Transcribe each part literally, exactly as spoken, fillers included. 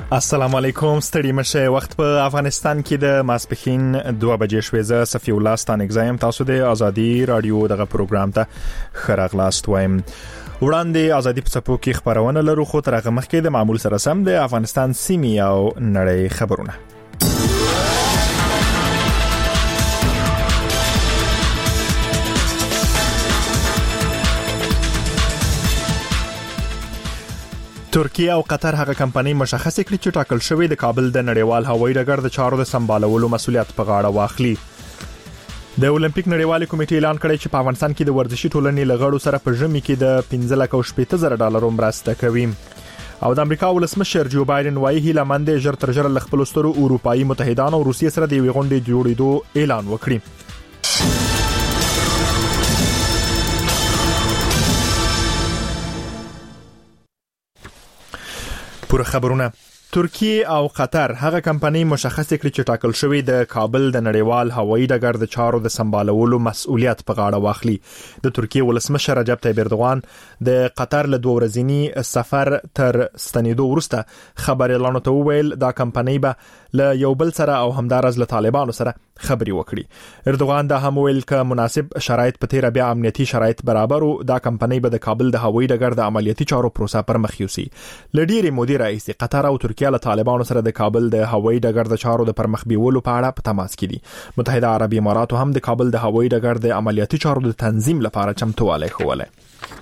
السلام علیکم، ستړي مشه. وخت په افغانستان کې د ماسپښین دوه بجې شوې. زه صفی الله ستانک زایم. تاسو د ازادي رادیو دغه پروګرام ته خراغلاست وایم. وړاندې ازادي په څپو کې خبرونه لرو، خو تر هغه مخکې د معمول سره سم د افغانستان سیمې او نړۍ خبرونه. ترکیه او قطر هغه کمپنۍ مشخص کړي چې ټاکل شوی د کابل د نړیوال هوایي ډګر د چارو د سمبالولو مسؤلیت په غاړه واخلي. د اولمپیک نړیوال کمیټې اعلان کړی چې په افغانستان کې د ورزشي ټولنې لغړو سره په ژمي کې د پنځه لک او شپږ زره ډالرو مرسته کوي. او د امریکا ولسمشر جو بایدن وايي هیله مند ژر تر ژره خپل سترو اروپאי متحدانو او روسیې سره د یوې غونډې جوړېدو اعلان وکړي. پوره خبرونه. ترکیه او قطر هغه کمپنۍ مشخص کړي چې ټاکل شوی د کابل د نړیوال هوایي ډګر د چارو د سمبالولو مسؤلیت په غاړه واخلي. د ترکیه ولسمشر رجب طیب اردوغان د قطر له دوه ورځنی سفر تر ستنېدو وروسته خبر اعلان ته وویل دا کمپنۍ به له یو بل سره او همدارز له طالبانو سره خبري وکړي. اردوغان دا هم ویل ک مناسب شرایط په تیر بیا امنیتي شرایط برابرو دا کمپنۍ به د کابل د هوایي ډګر د عملیاتي چارو پروسه پر مخ یوسي. لډيري مودي رئیس قطر او ترکیه له طالبانو سره د کابل د هوایي ډګر د چارو د پر مخ بیولو په اړه په تماس کې دي. متحده عربي اماراتو هم د کابل د هوایي ډګر د عملیاتي چارو د تنظیم لپاره چمتووالی ښوولی.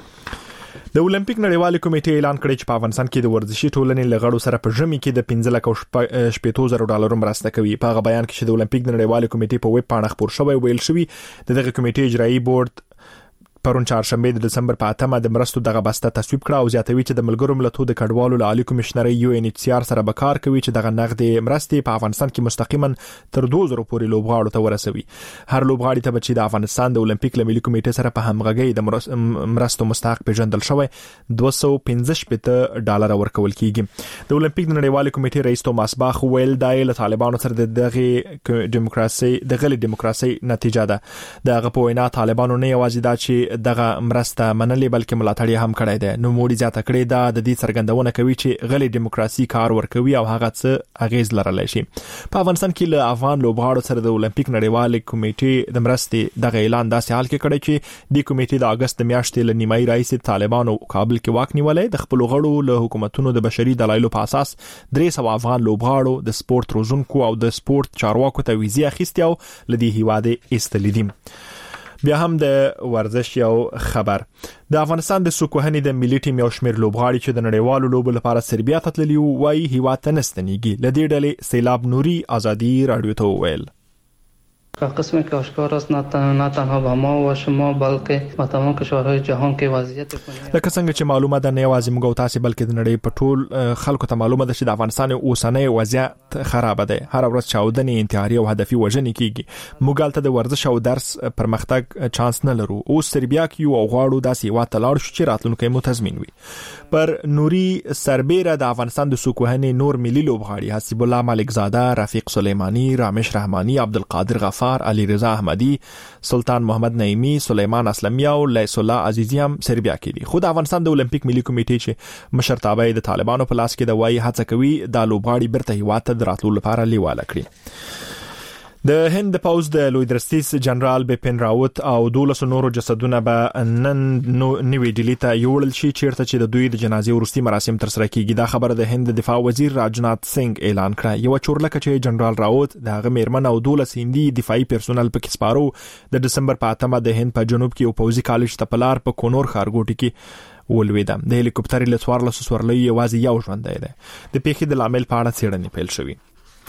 د اولمپیک نړیوال کمیټې اعلان کړی چې په افغانستان کې د ورزشي ټولنې لغړو سره په ژمي کې د پنځه لک او شپږ زره ډالرو مرسته کوي. په هغه بیان کې چې د اولمپیک نړیوال کمیټې په ویب پاڼه خپور شوی ویل شوی د دغه کمیټې اجرایی بورډ پرون چهارشنبه د دسمبر په اتمه د مرستو دغه بسته تصویب کړه او زیاتوي چې د ملګرو ملتونو د کډوالو له عالی کمشنري یو ان ایچ سی آر سره به کار کوي چې دغه نقدي مرستې په افغانستان کې مستقیما تر دوه زره پورې لوبغاړو ته ورسوي. هر لوبغاړي ته چې د افغانستان د اولمپیک ملي کمیټې سره په همغږي د مرستو مستحق پیژندل شوی دوه سوه پنځه شپږ ډالر ورکول کیږي. د اولمپیک نړیوال کمیټې رئیس توماس باخ ویل دای له طالبانو سره د دغه دیموکراسي د غلي دیموکراسي نتیجه ده. دغه په وینا طالبانو نه یوازې دا چې دغه مرسته منلې بلکې ملاتړ هم کړی دی. نو موړي زیاته کړی دا د دې څرګندونه کوي چې غلي دیموکراسي کار ورکوي او هغه څه اغیز لرلی شي. په افغانستان کې له افغان لوبغاړو سره د اولمپیک نړیوال کمیټې د مرستې دغه اعلان داسې حال کې کړی چې د کمیټې د اگست د میاشتې له نیمایي رئیس طالبانو کابل کې واک نیولې د خپل غړو له حکومتونو د بشري دلایلو په اساس درې سوه افغان لوبغاړو د سپورت روزونکو او د سپورت چارواکو ته ویزې اخیستې او لدی هیواده ایستلې دي. بیا هم د ورزش یو خبر. د افغانستان د سوکوهنې د ملي ټیم یو شمېر لوبغاړي چې د نړیوالو لوبو لپاره سربیا ته تللي وو وايي هیواد ته نستنیږي. لدې ډلې سیلاب نوري ازادي رادیو ته وویل قسمی که آشکار است نه تنها به ما و شما بلکه به تمام کشورهای جهان کې وضعیت لکه څنګه چې معلومه ده نه یوازې موږ او تاسو بلکې د نړۍ په ټول خلکو ته معلومه ده چې د افغانستان اوسنۍ وضعیت خراب ده. هر ورځ چاودنې، انتحاري او هدفي وژنې کیږي. موږ ته د ورزش او درس پرمختګ چانس نه لرو. اوس سربیا کې یو غواړو داسې یو تلاړ شو چې راتلونکي مو تضمین وي. پر نوري سربیره د افغانستان د سوکوهنې نور ملي لوبغاړي حسیب الله ملک زاده، رفیق سلیمانی، رامش رحمانی، عبدالقادر غفار، علی رضا احمدی، سلطان محمد نعیمی، سلیمان اسلمی او لیس الله عزیزی هم سربیا کې دي. خو د افغانستان د اولمپیک ملي کمیټې چې مشرتابه د طالبانو په لاس کې د وایي هڅه کوي د لوبغاړي برته هیواد ته دراتلو لپاره لیواله کړي. د هند پوز د لوی درستیز جنرال بپن راوت او دولس نورو جسدونه به نن نوې ډیلی ته یوړل شي چیرته چې د دوی د جنازې ورستي مراسم تر سره کیږي. دا خبره د هند دفاع وزیر راجنات سنگ اعلان کړه. یو چورلکه چې جنرال راوت د هغه میرمن او دولس هندي دفاعي پرسونل په کې سپارو د دسمبر په اتمه د هند په جنوب کې یو پوزي کالج ته پلار په کونور ښارګوټي کې ولویده. د هلیکوپټر له څوارلس سورلۍ یوازې یو ژوندی دی. د پیښې د لامل په اړه څېړنې پیل شوې.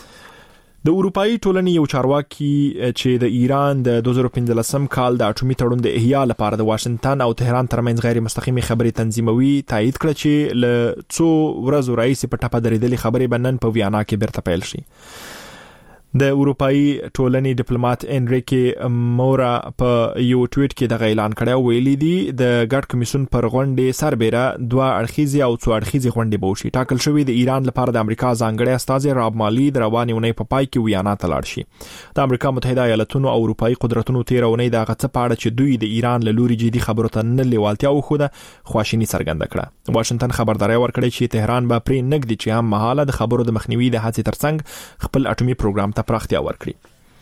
د اروپאי ټولنې یو چارواکي چې د ایران د دوه زره پنځلسم کال د اټومي تړون د احیا لپاره د واشنگټن او تهران ترمنځ غیر مستقیمي خبرې تنظیموي تایید کړ چې له څو ورځو راځي په ټاپه درېدلې خبرې بنن په ویانا کې برته پیل شي. د اروپאי ټولنې ډیپلوماټ انریکي مورا په یو ټویټ کې د اعلان کړه ویلي دی د ګډ کمیسیون پر غونډې سربېره دوه اړخیزي او څو اړخیزي غونډې به وشي. ټاکل شوې د ایران لپاره د امریکا ځانګړي استاذ راب مالی د رواني ونې په پای کې ویانا ته لاړ شي. د امریکا متحده ایالاتونو او اروپאי قدرتونو تیرونې د غڅ پاړه چې دوی د ایران له لوري جدي خبرو ته نه لیوالتیا وخوده خواشینی څرګنده کړه. واشنگټن خبرداري ورکړې چې تهران به پرې نګدي چې هم مهاله د خبرو د مخنیوي د هڅې ترڅنګ خپل اټومي پروګرام ته پراختیا ورکړي.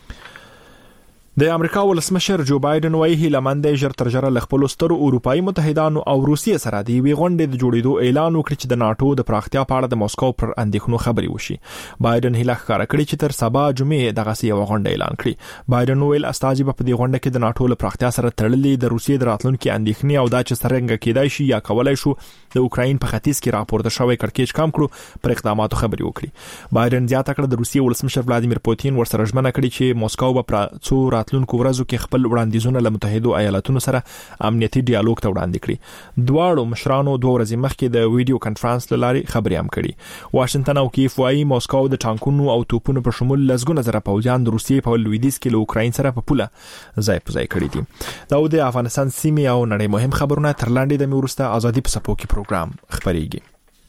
د امریکا ولسمشر جو بایدن وايي هیلمند ژر تر ژره ل خپل سترو اروپאי متحدانو او روسیې سره د وی غونډې د جوړېدو اعلان وکړ چې د ناتو د پراختیا په اړه د موسکو پر اندېښنو خبري وشي. بایدن هیله ښکاره کړې چې تر سبا جمعې دغه سی یو غونډه اعلان کړي. بایدن ویل استاذ په دې غونډه کې د ناتو له پراختیا سره تړلې د روسیې د راتلونکو اندېښنې او دا چې څنګه کېدای شي یا کولای شو د اوکرين په ختیځ کې راپورته شوی کړکېچ کم کړو پر اقداماتو خبري وکړي. بایدن زیاته کړه د روسیې ولسمشر ولادیمیر پوتین ورسره ژمنه کړې چې موسکو به پر څو راتلونکو ورځو کې خپل وړاندیزونه له متحده ایالاتونو سره امنیتي ډیالوګ ته وړاندې کړي. دواړو مشرانو دوه ورځې مخکې د ویډیو کانفرنس لارې خبري هم کړي. واشنگټن او کیف وايي موسکو د ټانکونو او توپونو په شمول لسګونه زره پوځیان د روسیې په لویدیځ کې له اوکرين سره په پوله ځای په ځای کړي دي. دا د افغانستان سیمې او نړۍ مهم خبرونه تر لاندې د میورسته ازادي په سپو کې پروګرام خبريږي.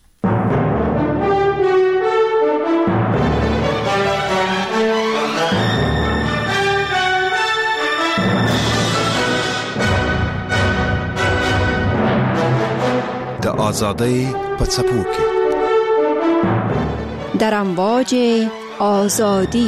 د آزادۍ په څپو کې در امواج آزادی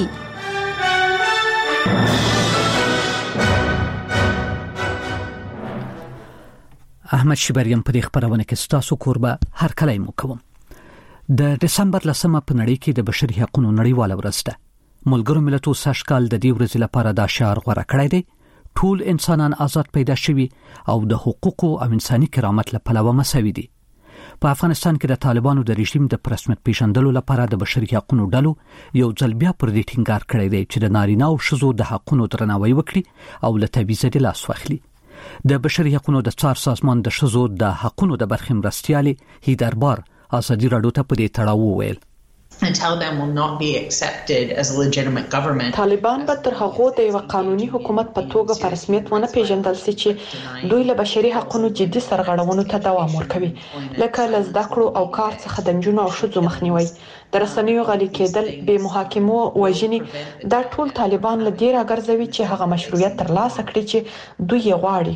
احمد شبریم په دې خبرونه کې ستاسو کوربه هر کله مو کوم. د دسمبر لسمه په نړۍ کې د بشري حقوقو نړیواله ورځ ده. ملګرو ملتونو ساشکال د دې ورځې لپاره دا شعار غوړه کړی دی: ټول انسانان آزاد پیدا شوي او د حقوقو او انساني کرامت له پلوه مساوي دي. په افغانستان کې د طالبانو د رژیم د پرسمت پیژندلو لپاره د بشري حقوقو ډلو یو ځل بیا پر دې ټینګار کړی دی چې د نارینه او ښځو د حقوقو درناوی وکړي او له تبعیض د لاس واخلي. د بشري حقوقو د څار سازمان د ښځو د حقوقو د برخې مرستیالې هیدربار ازادي راډیو ته په دې تړاو وویل: and Taliban will not be accepted as a legitimate government. طالبان به تر هغه د یو قانوني حکومت په توګه په رسمیت ونه پیژندل شي چې دوی له بشري حقوقو جدي سرغړونو ته دوام ورکوي، لکه له زده کړو او کار څخه د نجونو او ښځو مخنیوي، د رسنیو غلي کېدل، بې محاکمو وژنې. دا ټول طالبان له دې راګرځوي چې هغه مشروعیت ترلاسه کړي چې دوی یې غواړي.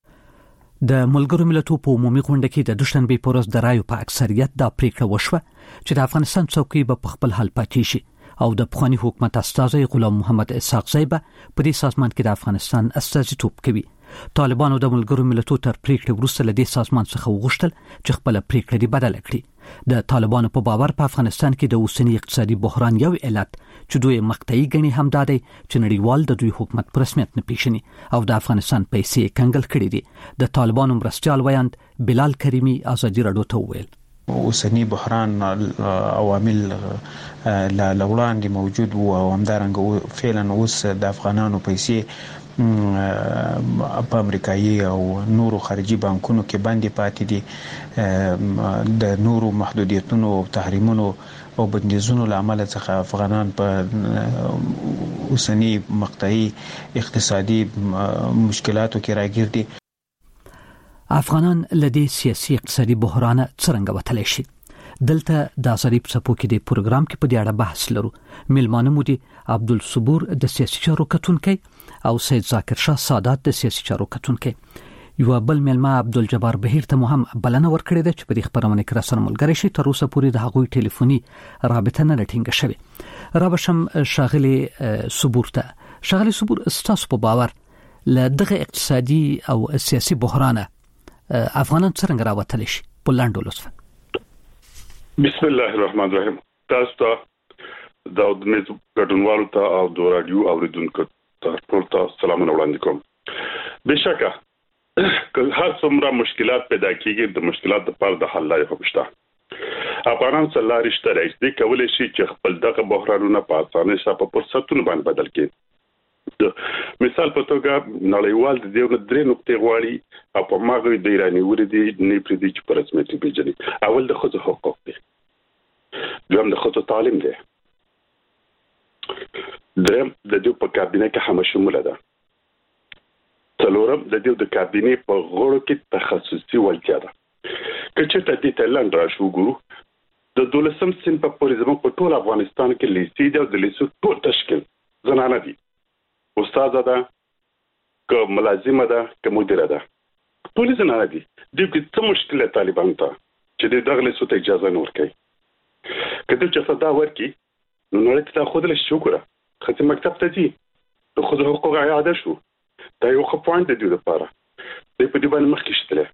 د ملګرو ملتونو په عمومي غونډه کې د دوشنبه په ورځ د رایو په اکثریت دا پریکړه وشوه چې د افغانستان څوکۍ به په خپل حال پاتې شي او د پخوانی حکومت استازي غلام محمد اسحاق زی به په دې سازمان کې د افغانستان استازیتوب کوي. طالبانو د ملګرو ملتونو تر پریکړې وروسته له دې سازمان څخه وغوښتل چې خپل پریکړه دې بدله کړي. د طالبانو په باور په افغانستان کې د اوسنی اقتصادي بحران یو علت چې دوی مقطعي غني هم دادي چې نړیوال د دوی حکومت پر رسمیت نه پیژني او د افغانستان پیسې کنګل کړي دي. د طالبانو مرستيال ویاند بلال کریمی ازادي راډیو ته وویل: اوسنی بحران عوامل لا لوړاندې موجود وو او همدارنګه فعلا اوس د افغانانو پیسې په امریکایي او نورو خارجي بانکونو کې باندې پاتې دي. د نورو محدودیتونو او تحریمونو او بندیزونو لامل څخه افغانان په اوسنی مقطعي اقتصادي مشکلاتو کې راګیر دي. افغانان لدی سیاسي اقتصادي بحران څنګه وتلی شي؟ دلته د ازادي په سپو کې د پروګرام کې په دې اړه بحث لرو. میلمانه مو دي عبدالصبور د سیاسي چارو کتونکي او سید ذاکر شاه سادات د سیاسي چارو کتونکي. یو بل میلمه عبدالجبار بهیر ته مهم بلنه ورکړې ده چې په دې خبرونه کې راسره ملګری شي. تر اوسه پورې د هغوی ټلیفوني رابطه نه ټینګه شوې. را بشم شاغلی صبور ته. شاغلی صبور، ستاسو په باور له دغه اقتصادي او سیاسي بحران افغانان څنګه راوتلی شي؟ په لاندو لطفا. بسم الله الرحمن الرحیم. تاسو ته د ادمز ګډونوالو ته او د رادیو اوریدونکو ته ټول ته سلامونه وړاندې کوم. بشکه که هر څومره مشکلات پیدا کیږي د مشکلات لپاره د حل لارې هم شته. افغانان څه لارې شته راځي کولای شي چې خپل دغه بحرانونه په اسانۍ سره په فرصتونو باندې بدل کړي. مثال په توګه نړیوال د دې درې نقطې غواړي او په ماغوي د ایرانی وردی نه پریدي چې په رسمیت پیژني. اول د خصوصي حقوق دي، دویم د خصوصي تعلیم دی، دریم د دې په کابینه کې هم شامل ده. څلورم د دې د کابینه په غړو کې تخصصي ولتیا ده. کله چې د تایلند راشو ګورو د دولسم سن په پورې زموږ په ټول افغانستان کې لیسي دی او د لیسو ټول تشکیل زنانه دي. استاد ده که ملازمه ده که مدیره ده ټول زنانه دي. د دې څه مشکل طالبان ته چې د دغه لیسو ته اجازه نه ورکوي. کله چې صدا ورکي نو نړۍ ته خود له شکر خاطر مکتب ته دي د خود حقوق اعاده شو. دا یو ښه پوینټ دی لپاره د په دې باندې مخکې شته.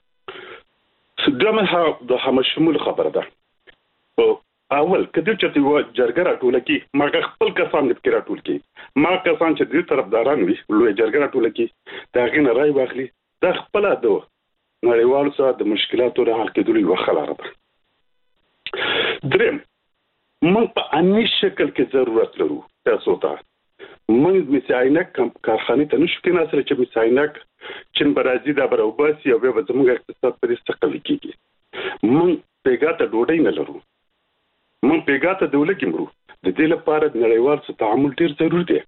سدمه د هم شمول خبره ده. اول کله چې یو جرګه راټول کی ما خپل کسان د فکر راټول کی ما کسان چې د طرفداران وي لوی جرګه راټول کی دا غینه راي واخلي دا خپل ده نړیوال سره د مشکلاتو د حل کېدو یو خلاره ده. دریم موږ په اني شکل کې ضرورت لرو تاسو ته موږ مساینک کارخانه ته نشو کې ناسره چې مساینک چین برازي دا بروباسي او به زموږ اقتصاد پر استقلال کیږي. موږ پیګاته ډوډۍ نه لرو. موږ پیګاته دولت کې مرو. د دې لپاره د نړیوال سره تعامل ډیر ضروري دی.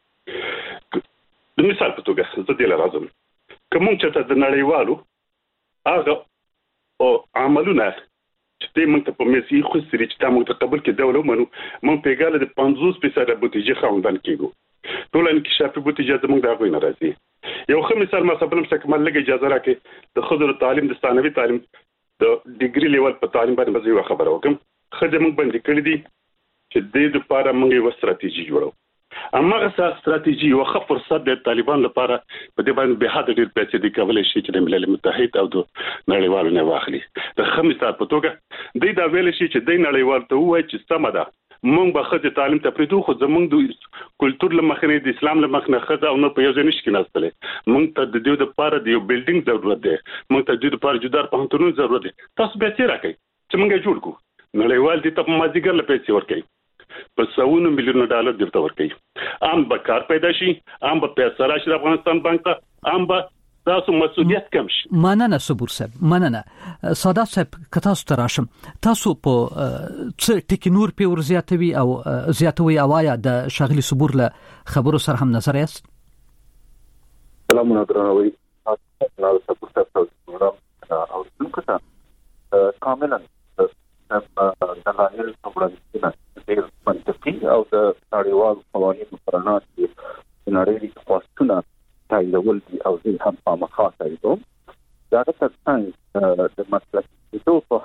د مثال په توګه زه دې لازم کوم چې د نړیوالو هغه او عملونه چې موږ ته په مېسي خو سری چې موږ ته قبول کې دولت منو موږ پیګاله د پنځوس فیصد بوتیجه خوندان کیږو. ټول انکشافي بوتیجه زموږ د هغوی نه راځي. یو ښه مثال ما سبلم څخه کمال لګي اجازه راکې د خضر تعلیم د ثانوي تعلیم د ډیګري لیول په تعلیم باندې مزه خبره وکم. خځه موږ باندې کړی دي چې د دې لپاره موږ یو ستراتیژي جوړو. اما غسه ستراتیژي یو ښه فرصت د طالبان لپاره په دې باندې به حد ډیر پیسې د کولای شي چې د ملل متحد او د نړیوالو نه واخلي. د خمسه په توګه د دا ویل شي چې د نړیوال ته وایي چې سم ده مونږ به خځه تعلیم ته پریدو خو زمونږ د کلچر لمخنه د اسلام لمخنه خځه او نو په یو ځای نشي ناستلې. مونږ ته د دې لپاره د یو بلډینګ ضرورت دی. مونږ ته د دې لپاره جدار پوهنتونونو ضرورت دی. تاسو به څه راکړئ چې مونږ جوړ کو. نړیوال دې ته په مازیګر له پیسې ورکړي په سوونو میلیون ډالر درته ورکړي. عام به کار پیدا شي. عام به پیسې راشي د افغانستان بانک ته. عام به تاسو مسؤلیت کم شي. مننه صبور صاحب مننه. ساده صاحب کته ستاسو راشم تاسو په څه ټیکنور په ورزياتوي او زیاتوي اوایا د شغلي صبور له خبرو سره هم نظر یاست. سلام درنوي تاسو صبور صاحب او څنګه کاملا د غیر خبرونه د منطقي او د نړیوال قوانینو پرانات د نړۍ خاصونه تایلول دي او زه هم په مخاطر یم. دا ترڅنګ د مسلکي په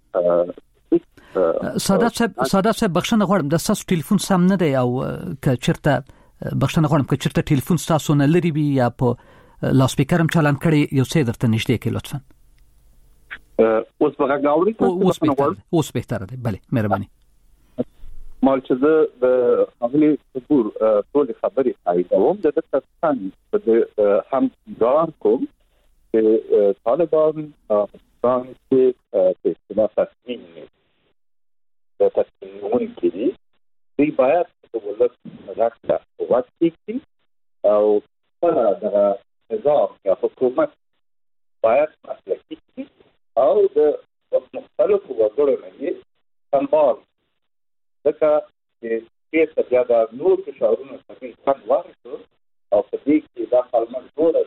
حاله ساده صاحب ساده صاحب بخښنه غواړم د تاسو ټلیفون سم نه دی او ک چرته بخښنه غواړم ک چرته ټلیفون تاسو نه لري بي یا په لاس سپیکر هم چالان کړی یو څه درته نشته کې لطفا. اوس به غاوري اوس بهتر اوس بهتر دی. بله مهرباني. مال چې د خپل صبور ټول خبرې ایدوم د ترڅنګ د هم ځار کوم چې طالبان څنګه چې په تصمیم د تصمیم کې دی باید د ولادت راځي واسي کې او په دا نظام یا حکومت باید مسلکي او د مختلفو وګړو نه سمبال دغه چې په زیاده نور فشارونه څخه څنګه وایو او په دې کې دا کلمه ټول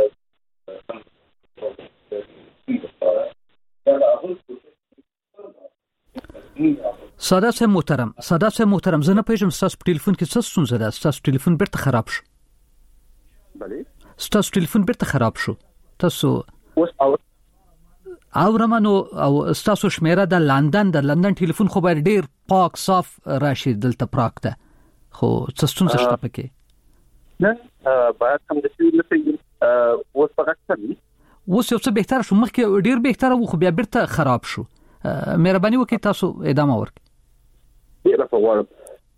ساده سه محترم ساده سه محترم زه نه پېژم تاسو په ټلیفون کې څه ستونزه ده. تاسو ټلیفون بیرته خراب شو. بله تاسو ټلیفون بیرته خراب شو. تاسو اوس او او رمنو او تاسو شمیره د لندن د لندن ټلیفون خو باید ډیر پاک صاف راشي دلته پراک ده خو څه ستونزه شته پکې نه باید هم د څه لپاره اوس فقط څه اوس یو څه بهتر شو. مخکې ډیر بهتر وو خو بیا بیرته خراب شو. مهرباني وکړئ تاسو ادامه ورکړئ. ډیر په وړاندې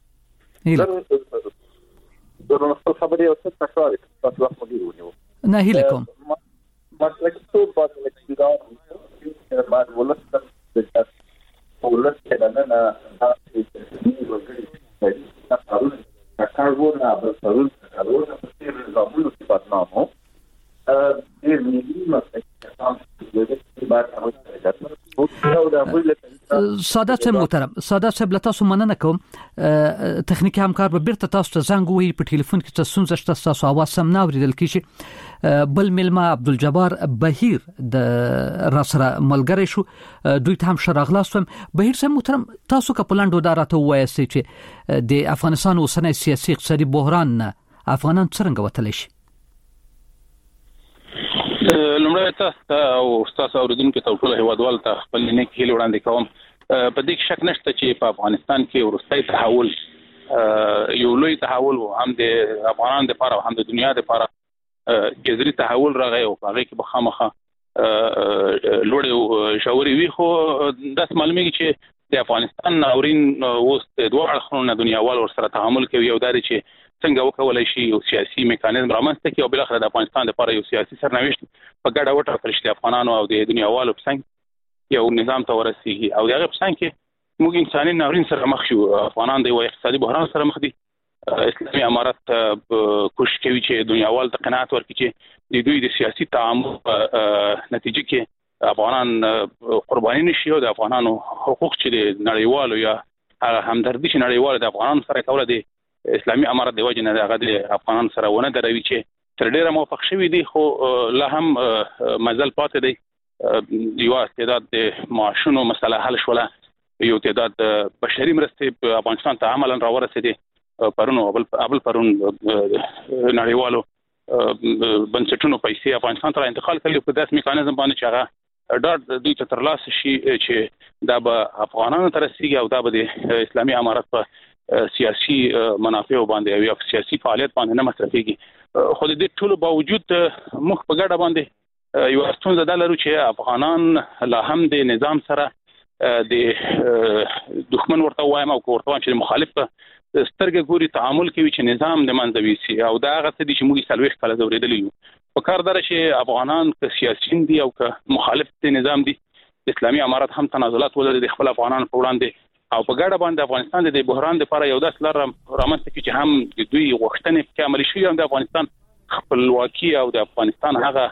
هیله درنو خبرې او څه تکرار تاسو وخت مو دیونیو نه هیله کوم مسلک څو په لکه بعد ولست د ولست کنه نه تاسو چې وګړي دا کارونه دا کارونه به ضرور کارونه په څیر زموږ په پاتنامو ا دې نیمه مسلک تاسو د دې بعد هغه ساده صاحب محترم ساده صاحب لتاسو مننه کوم تخنیکی همکار به بیرته تاسو ته زنګ وهي په ټلیفون کې تاسو څنګه تاسو आवाज سم نه اوریدل کیږي بل ملما عبدالجبار بهیر د راسره ملګری شو دوی ته هم شراغلاستم بهیر صاحب محترم تاسو کپلاندو دارته وایسته چې د افغانستان اوسنۍ سیاسي اقتصادي بحران نه افغانان څنګه وتلی شي لمړی تاسو او تاسو اوریدونکو ته ټول هیوادوال ته خپل نه کېل وړاندې کوم په دې شک نشته چې په افغانستان کې ورستۍ تحول یو لوی تحول هم د افغانانو لپاره او هم د دنیا لپاره جذري تحول راغی او هغه کې بخامخه لوړ او شاوري وی خو د معلومیږي چې د افغانستان ناورین اوس د دوه اړخونو دنیاوال ور سره تعامل کوي او دا چې څنګه وکولای شي یو سیاسي میکانیزم رامنځته کړي او بل اخر د افغانستان لپاره یو سیاسي سرنوشت په ګډه وټاکل شي افغانانو او د دنیاوالو په څنګه یو نظام ته ورسیږي او دغه په څنګه کې موږ انساني ناورین سره مخ شو افغانان د یو اقتصادي بحران سره مخ دي اسلامي امارات کوشش کوي چې دنیاوال ته قناعت ورکړي چې د دوی د سیاسي تعامل نتیجه کې افغانان قرباني نشي او د افغانانو حقوق چې د نړیوالو یا همدردي چې نړیوالو د افغانانو سره کوله دي اسلامي امارات د وجه نه دغه د افغانان سره ونه دروي چې تر ډیره موافق شوی دي خو لا هم مزل پاتې دی یو استعداد د معاشونو مسله حل شوله یو تعداد بشري مرستې په افغانستان ته عملاً راورسېدي پرونو ابل پرون نړیوالو بنسټونو پیسې افغانستان ته انتقال کړي په داس میکانیزم باندې چې هغه ډاډ دوی ته ترلاسه شي چې دا به افغانانو ته رسیږي او دا به د اسلامي امارات په سیاسي منافع باندې او یا سیاسي فعالیت باندې نه مصرفيږي خو د دې ټولو باوجود مخ په ګډه باندې یو ستونزه ده لرو چې افغانان لا هم د نظام سره د دښمن ورته وایم او ورته چې مخالف سترګې ګوري تعامل کوي چې نظام د منځوي سي او دا هغه څه دي چې موږ سلويخ کله زوریدلی یو په کار دره چې افغانان که سیاسيین دي او که مخالف دي نظام دي اسلامي امارات هم تنازلات ولري د خپل افغانان په وړاندې او په ګډه باندې افغانستان د بحران لپاره یو داس لار رامنځته کړي چې هم د دوی غوښتنې کې عملي شي هم د افغانستان خپلواکي او د افغانستان هغه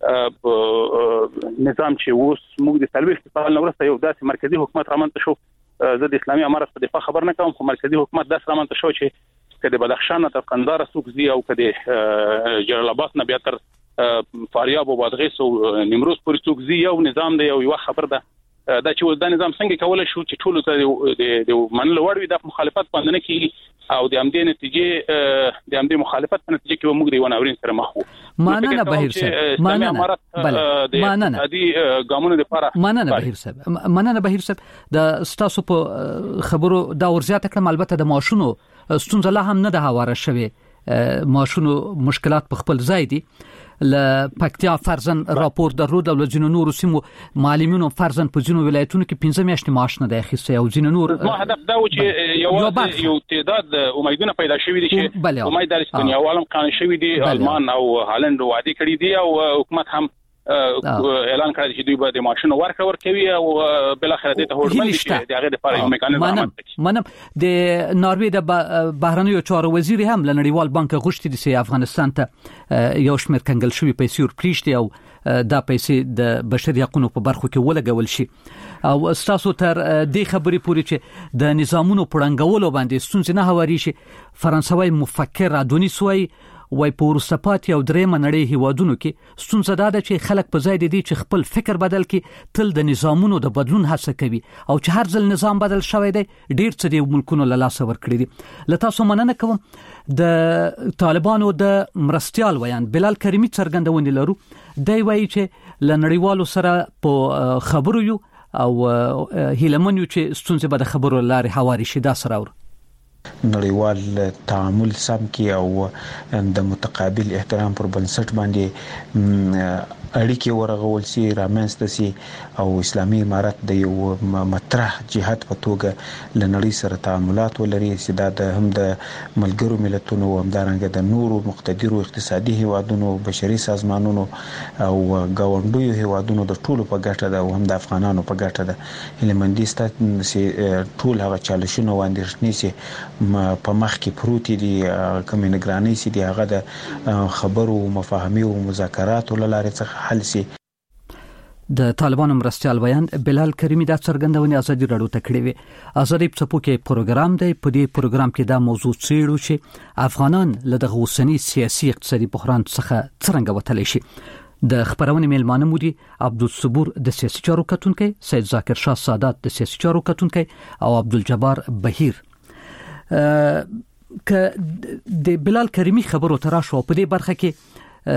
نظام چې اوس موږ د سلويخ په اړه ورسته یو داس مرکزی حکومت رامنځته شو زه د اسلامي امارات په دفاع خبر نه کوم خو مرکزی حکومت داس رامنځته شو چې کله بدخشان تر قندهار سوکزي او کله جلال آباد نه بیا تر فاریاب او بادغیس او نیمروز پورې سوکزي یو نظام دی او یو خبر ده دا چې دا نظام څنګه کولای شو چې ټول ته د منلو وړ وي د مخالفت باندې نه کیږي او د امدې نتیجې د امدې مخالفت په نتیجه کې موږ دی وناورین سره مخ وو ماننه بهیر صاحب ماننه بله ماننه د ګامونو لپاره ماننه بهیر صاحب ماننه بهیر صاحب د ستاسو په خبرو دا ورزيات کړم البته د ماشونو ستونزه لا هم نه ده هواره شوی ماشونو مشکلات په خپل ځای دي ل پکتیا فرزن راپور درود او لجنو نور سیمو معلمینو فرزن په جنو ولایتونو کې پنځه میاشتې معاش نه دی اخیسته او جنو نور نو هدف دا و چې یو یو تعداد امیدونه پیدا شوي دي چې امید در دنیا عالم قانون شوي دي آلمان او هالند وعده کړی دي او حکومت هم اعلان کړی چې دوی به د ماشینو ورکړه ورکوي او بل اخر دې ته هورمن شي د هغه لپاره یو میکانیزم عمل منم د ناروی د بهرنیو چارو وزیر هم لنړیوال بانک غوښتي دي چې افغانستان ته یو شمېر کنګل شوی پیسې ورپریشتي او دا پیسې د بشري حقوقو په برخو کې ولګول شي او تاسو تر دې خبرې پورې چې د نظامونو پړنګولو باندې ستونزې نه هواري شي فرانسوي مفکر ادونیس وای وای په ورسپات یو درېم نړۍ هیوادونو کې ستونزه دا ده چې خلک په ځای دي چې خپل فکر بدل کړي تل د نظامونو د بدلون هڅه کوي او چې هر ځل نظام بدل شوی دی ډیر څه د ملکونو له لاسه ورکړي دي لته تاسو مننه کوم د طالبانو د مرستيال ویان بلال کریمی څرګندونې لرو دی وایي چې لنړیوالو سره په خبرو یو او هیلمنیو چې ستونزه به د خبرو لارې حواري شي دا سره ور نړیوال تعامل سم کی او د متقابل احترام پر بنسټ باندې اړیکې ورغول سي رامنځته سي او اسلامي امارات د یو مطرح جهاد په توګه لنړی سره تعاملات ولري چې دا د هم د ملګرو ملتونو او همدارنګه د نورو مقتدرو اقتصادي هیوادونو بشري سازمانونو او ګاونډیو هیوادونو د ټولو په ګټه ده او هم د افغانانو په ګټه ده هلمندي ستاسو ټول هغه چالشونه واندېښنې سي په مخ کې پروت دي کوم نگراني سي دي هغه د خبرو مفاهمي او مذاکرات ولر څخه حل سي د طالبانو مرستيال بیان بلال کریمی د څرګندونې ازادي راډیو ته کړی وی. ازادي په څپو کې پروګرام دی. په دې پروګرام کې دا موضوع څېړو چې افغانان له دغه اوسنی سیاسي اقتصادي بحران څخه څنګه وتلی شي. د خبرونې میلمانه مودي عبدالصبور د سیاسي چارو کتونکي، سید ذاکر شاه سادات د سیاسي چارو کتونکي او عبدالجبار بهیر. ک د بلال کریمی خبرو تراشو په دې برخه کې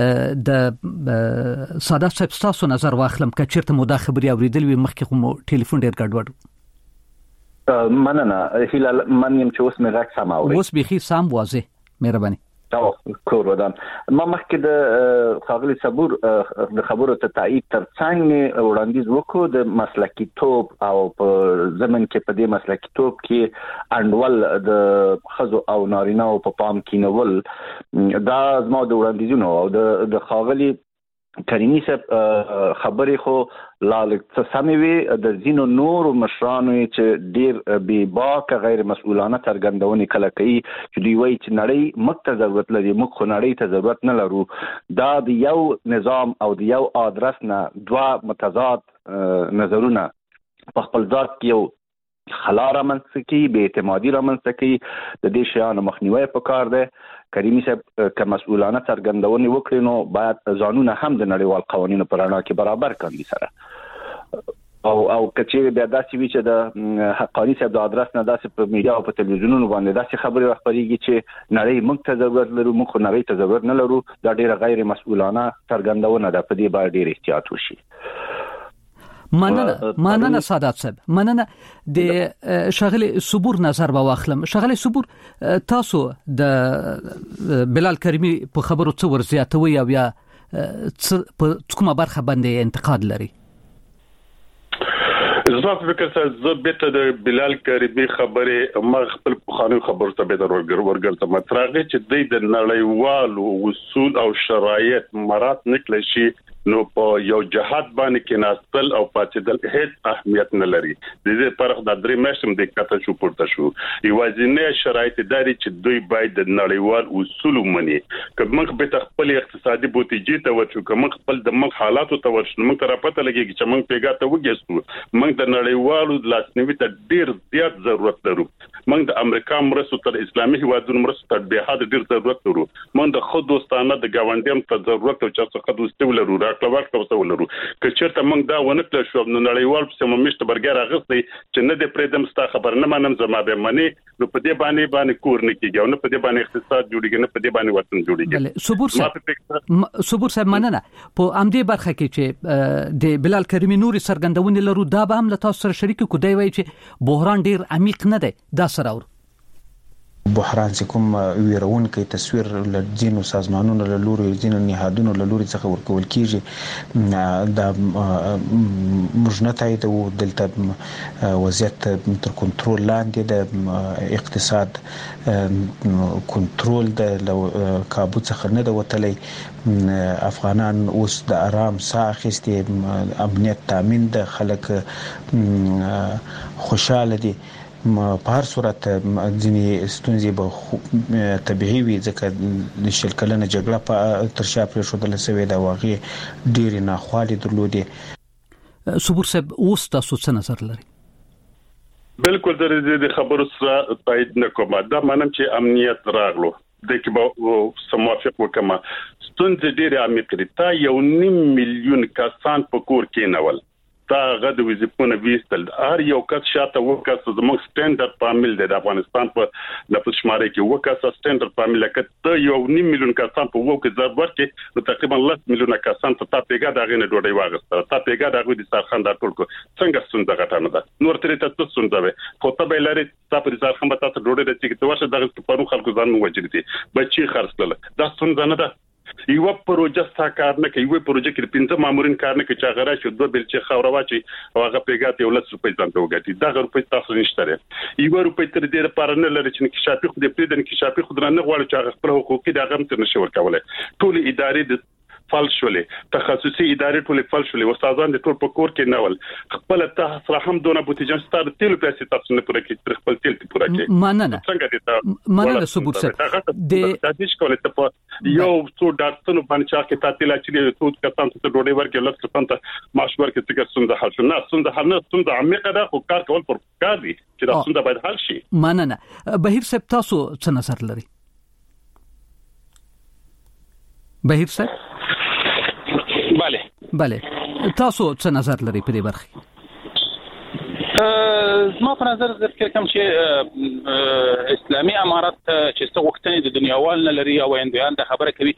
د سادات صاحب تاسو نظر واخلم که چیرته مو دا خبري اوریدل وي مخکې خو مو ټلیفون ډیر ګډوډ. مننه هلال من يم چې اوس مې غږ سم اوري. اوس به خي سم واضح مهرباني. او کور ودان ما مخکې د خاغلی صبور د خبرو ته تایید ترڅنګ وړاندیز وکړو د مسلکی توپ او په زمن کې په دې مسلکی توپ کې انډول د خزو او نارینه او په پام کې نول دا زما د وړاندیزونو او د د خاغلی کریمی صاحب خبرې خو لاله سمې وي د زینو نور مشرانو چې ډیر بي باک غیر مسؤلانه ترګندونې کله کوي چې دوی وایي چې نړۍ موږ ته ضرورت لري، موږ خو نړۍ ته ضرورت نه لرو. دا د یو نظام او د یو ادرس نه دوا متضاد نظرونه په خپل ذات کې یو خلا رامنځته کوي، بې اعتمادي رامنځته کوي. د دې شیانو مخنیوی پکار دی. کریمی صاحب که مسؤلانه څرګندونې وکړي نو باید ځانونه هم د نړیوال قوانینو په رڼا کې برابر کړي سره او او کچې بیا داسې وی چې د حقانی صاحب د ادرس نه داسې په میډیا او په تلویزیونونو باندې داسې خبرې خبرېږي چې نړۍ موږ ته ضرورت لرو، موږ خو نړۍ ته ضرورت نه لرو. دا ډیره غیر مسؤلانه څرګندونه ده. په دې باندې ډیر احتیاط وشي. مننه مننه سادات صاحب. مننه د شغله صبور نظر به واخلم. شغله صبور تاسو د بلال کریمی په خبرو څو ورزیاتوي او یا په کومه برخه باندې انتقاد لري؟ زما فکر څه زه به د بلال کریمی خبره ما خپل خانو خبرو ته به ورګر ورګر متراغه چې د نړیوالو اصول او شرایط مراد نکړي شي نو په یو جهاد باندې کې ناستل او پاتېدل هیڅ اهمیت نه لري. د دې پرخ د درې مېشم د کته شو پورته شو. یوازینی شرایط داري چې دوی باید د نړیوال اصول ومني. که موږ به خپل اقتصادي بوتیجې ته ورچو، که موږ خپل د موږ حالاتو ته ورشو، موږ ته پته لګي چې موږ پیګا ته وګیسو. موږ د نړیوالو لاسنیوي ته ډیر زیات ضرورت لرو. موږ د امریکا مرستو تر اسلامي هیوادونو مرستو ته به حد ډیر ضرورت لرو. موږ د خود دوستانه د ګاونډیانو ته ضرورت او چې څه خود دوستي ولرو. کلوار کوڅه ولرو. که چیرته موږ دا ونه کړو شو نو نړیوال په سممیشت برګر اغستې چې نه د پریدم ستا خبر نه منم زما به منی نو په دې باندې باندې کور نه کیږي نو په دې باندې اقتصاد جوړیږي نه په دې باندې وطن جوړیږي. صبور صاحب صبور صاحب مننه. په امدې برخه کې چې د بلال کریمی نوري سرګندونې لرو دا به هم له تاسو سره شریک کو دی وای چې بحران ډیر عمیق نه دی. دا سره اور بحران چې کوم ویرون کې تصویر لږینو سازمانونو له لوري ځینو نهادونو له لوري څخه ورکول کیږي دا موږ تایید او دلته وضعیت تر کنټرول لاندې د اقتصاد کنټرول د کابو څخه نه د وتلی. افغانان اوس د آرام ساه اخیستې، امنیت تامین د خلک خوشاله دي. په هر صورت ځینې ستونزې به طبيعي وي ځکه د شل کلنه جګړه په تر شا پرېښودل شوې ده. واقعي ډېرې ناخوالې درلودې. صبور صاحب اوس تاسو څه نظر لري؟ بالکل د دې خبرو سره تایید نه کوم. دا مانم چې امنیت راغلو د کې به سموافق وکما ستونزې ډېرې عمیقې دي. تا یو نیم میلیون کسان په کور کې نول تا غد وظیفونه ویستل. هر یو کس شاته وکاس زموږ سټانډرډ پامل دی د افغانستان په نفس شمارې کې وکاس سټانډرډ پامل کته یو نیم میلیون کسان په وو کې ضرورت کې نو تقریبا لس میلیونه کسان ته تا پیګا دغه نه ډوډۍ واغسته. تا پیګا دغه د سرخان د ټول کو څنګه څنګه غټانه ده نور ترې ته څه څنګه خو ته به لري تا په سرخان به تاسو ډوډۍ د چې ته ورشه دغه په خلکو ځان وجري بچي خرڅل. دا څنګه نه ده. یو پروژه ساکار نه کوي. یو پروژه کې پنځه مامورین کار نه کوي چې هغه راشي دوه بل چې خاور واچي او هغه پیګات یو لس روپۍ ځان ته وګټي. دا روپۍ تاسو نشته لري. یو روپۍ تر دې لپاره نه لري چې انکشافي خو دې پرې د انکشافي خو درنه غواړي چې هغه خپل حقوقي د هغه تر نشي ورکولای. ټول ادارې د فلش شولې تخصصي ادارې ټول فلش شولې استادان د ټول په کور کې نول خپل ته سره هم دونه بوتیجان ستاره تیل پیسې تاسو نه پوره کې خپل تیل پوره کې مننه څنګه دي تا مننه ثبوت سره د تاسیس کولای ته یو څو ډاکټرونو باندې چې کې تاسو لا چې څو کسان ته ډوډۍ ورکړي لکه څنګه ته معاش ورکړي چې څنګه حل شو نه څنګه حل نه څنګه عمیقه ده خو کار کول پر کار دي چې دا څنګه باید حل شي مننه بهیر صاحب تاسو څه نظر لري بهیر صاحب bale bale تاسو څه نظر لري په دې برخه زما په نظر ذکر کوم چې اسلامي امارات چې څو وختنې د دنیاوال نه لري او اندیان د خبره کوي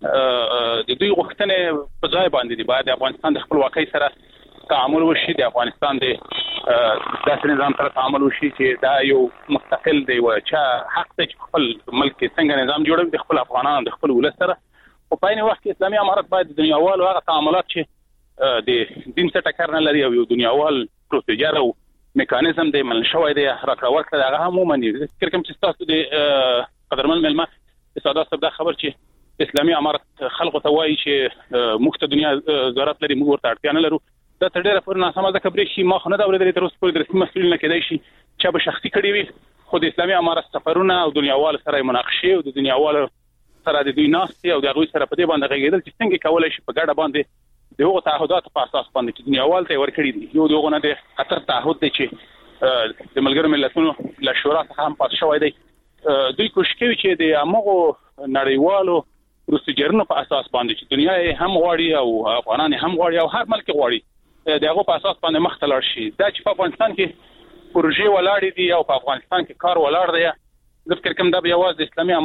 د دوی وختنې په ځای باندې دی باید افغانستان د خپلواکۍ سره تعامل وشي د افغانستان د داسې نظام سره تعامل وشي چې دا یو مستقل دی او چې حق ته خپل ملک څنګه نظام جوړوي د خپل افغانانو د خپل ولس سره په پاین وخت کې اسلامي امارات باید د دنیاوال هغه تعاملات چې د دین څخه ټکر نه لري او یو دنیاوال پروسیجر او میکانیزم دی مل شوی دی راکړه ورکړه هغه هم ومني فکر کوم چې تاسو د قدرمن ملما استاد صاحب دا خبر چې اسلامي امارت خلق ته وایي چې مخته دنیا ضرورت لري موږ ورته اړتیا نه لرو دا تر ډیره پورې ناسمه ده کبري شي ما خو نه دا ورته تر اوسه پورې د رسمي مسؤل نه کېدای شي چې به شخصي کړي وي خو د اسلامي امارت سفرونه او دنیاوال سره مناقشه او د دنیاوال سره د دوی ناستي او د هغوی سره په دې باندې غږیدل چې څنګه کولای شي په ګډه باندې د هغو تعهداتو په اساس باندې چې دنیاوال ته ورکړي دي یو دغه نه د خطر تعهد دی چې د ملګرو ملتونو له شورا څخه هم پات شوی دی دوی کوشش کوي چې د هغو نړیوالو پروسیجرونو په اساس باندې چې دنیا هم غواړي او افغانان هم غواړي او هر ملک غواړي د هغو په اساس باندې مخ ته لاړ شي دا چې په افغانستان کې پروژې ولاړې دي او په افغانستان کې کار ولاړ دی زه فکر کوم دا به یوازې د اسلامي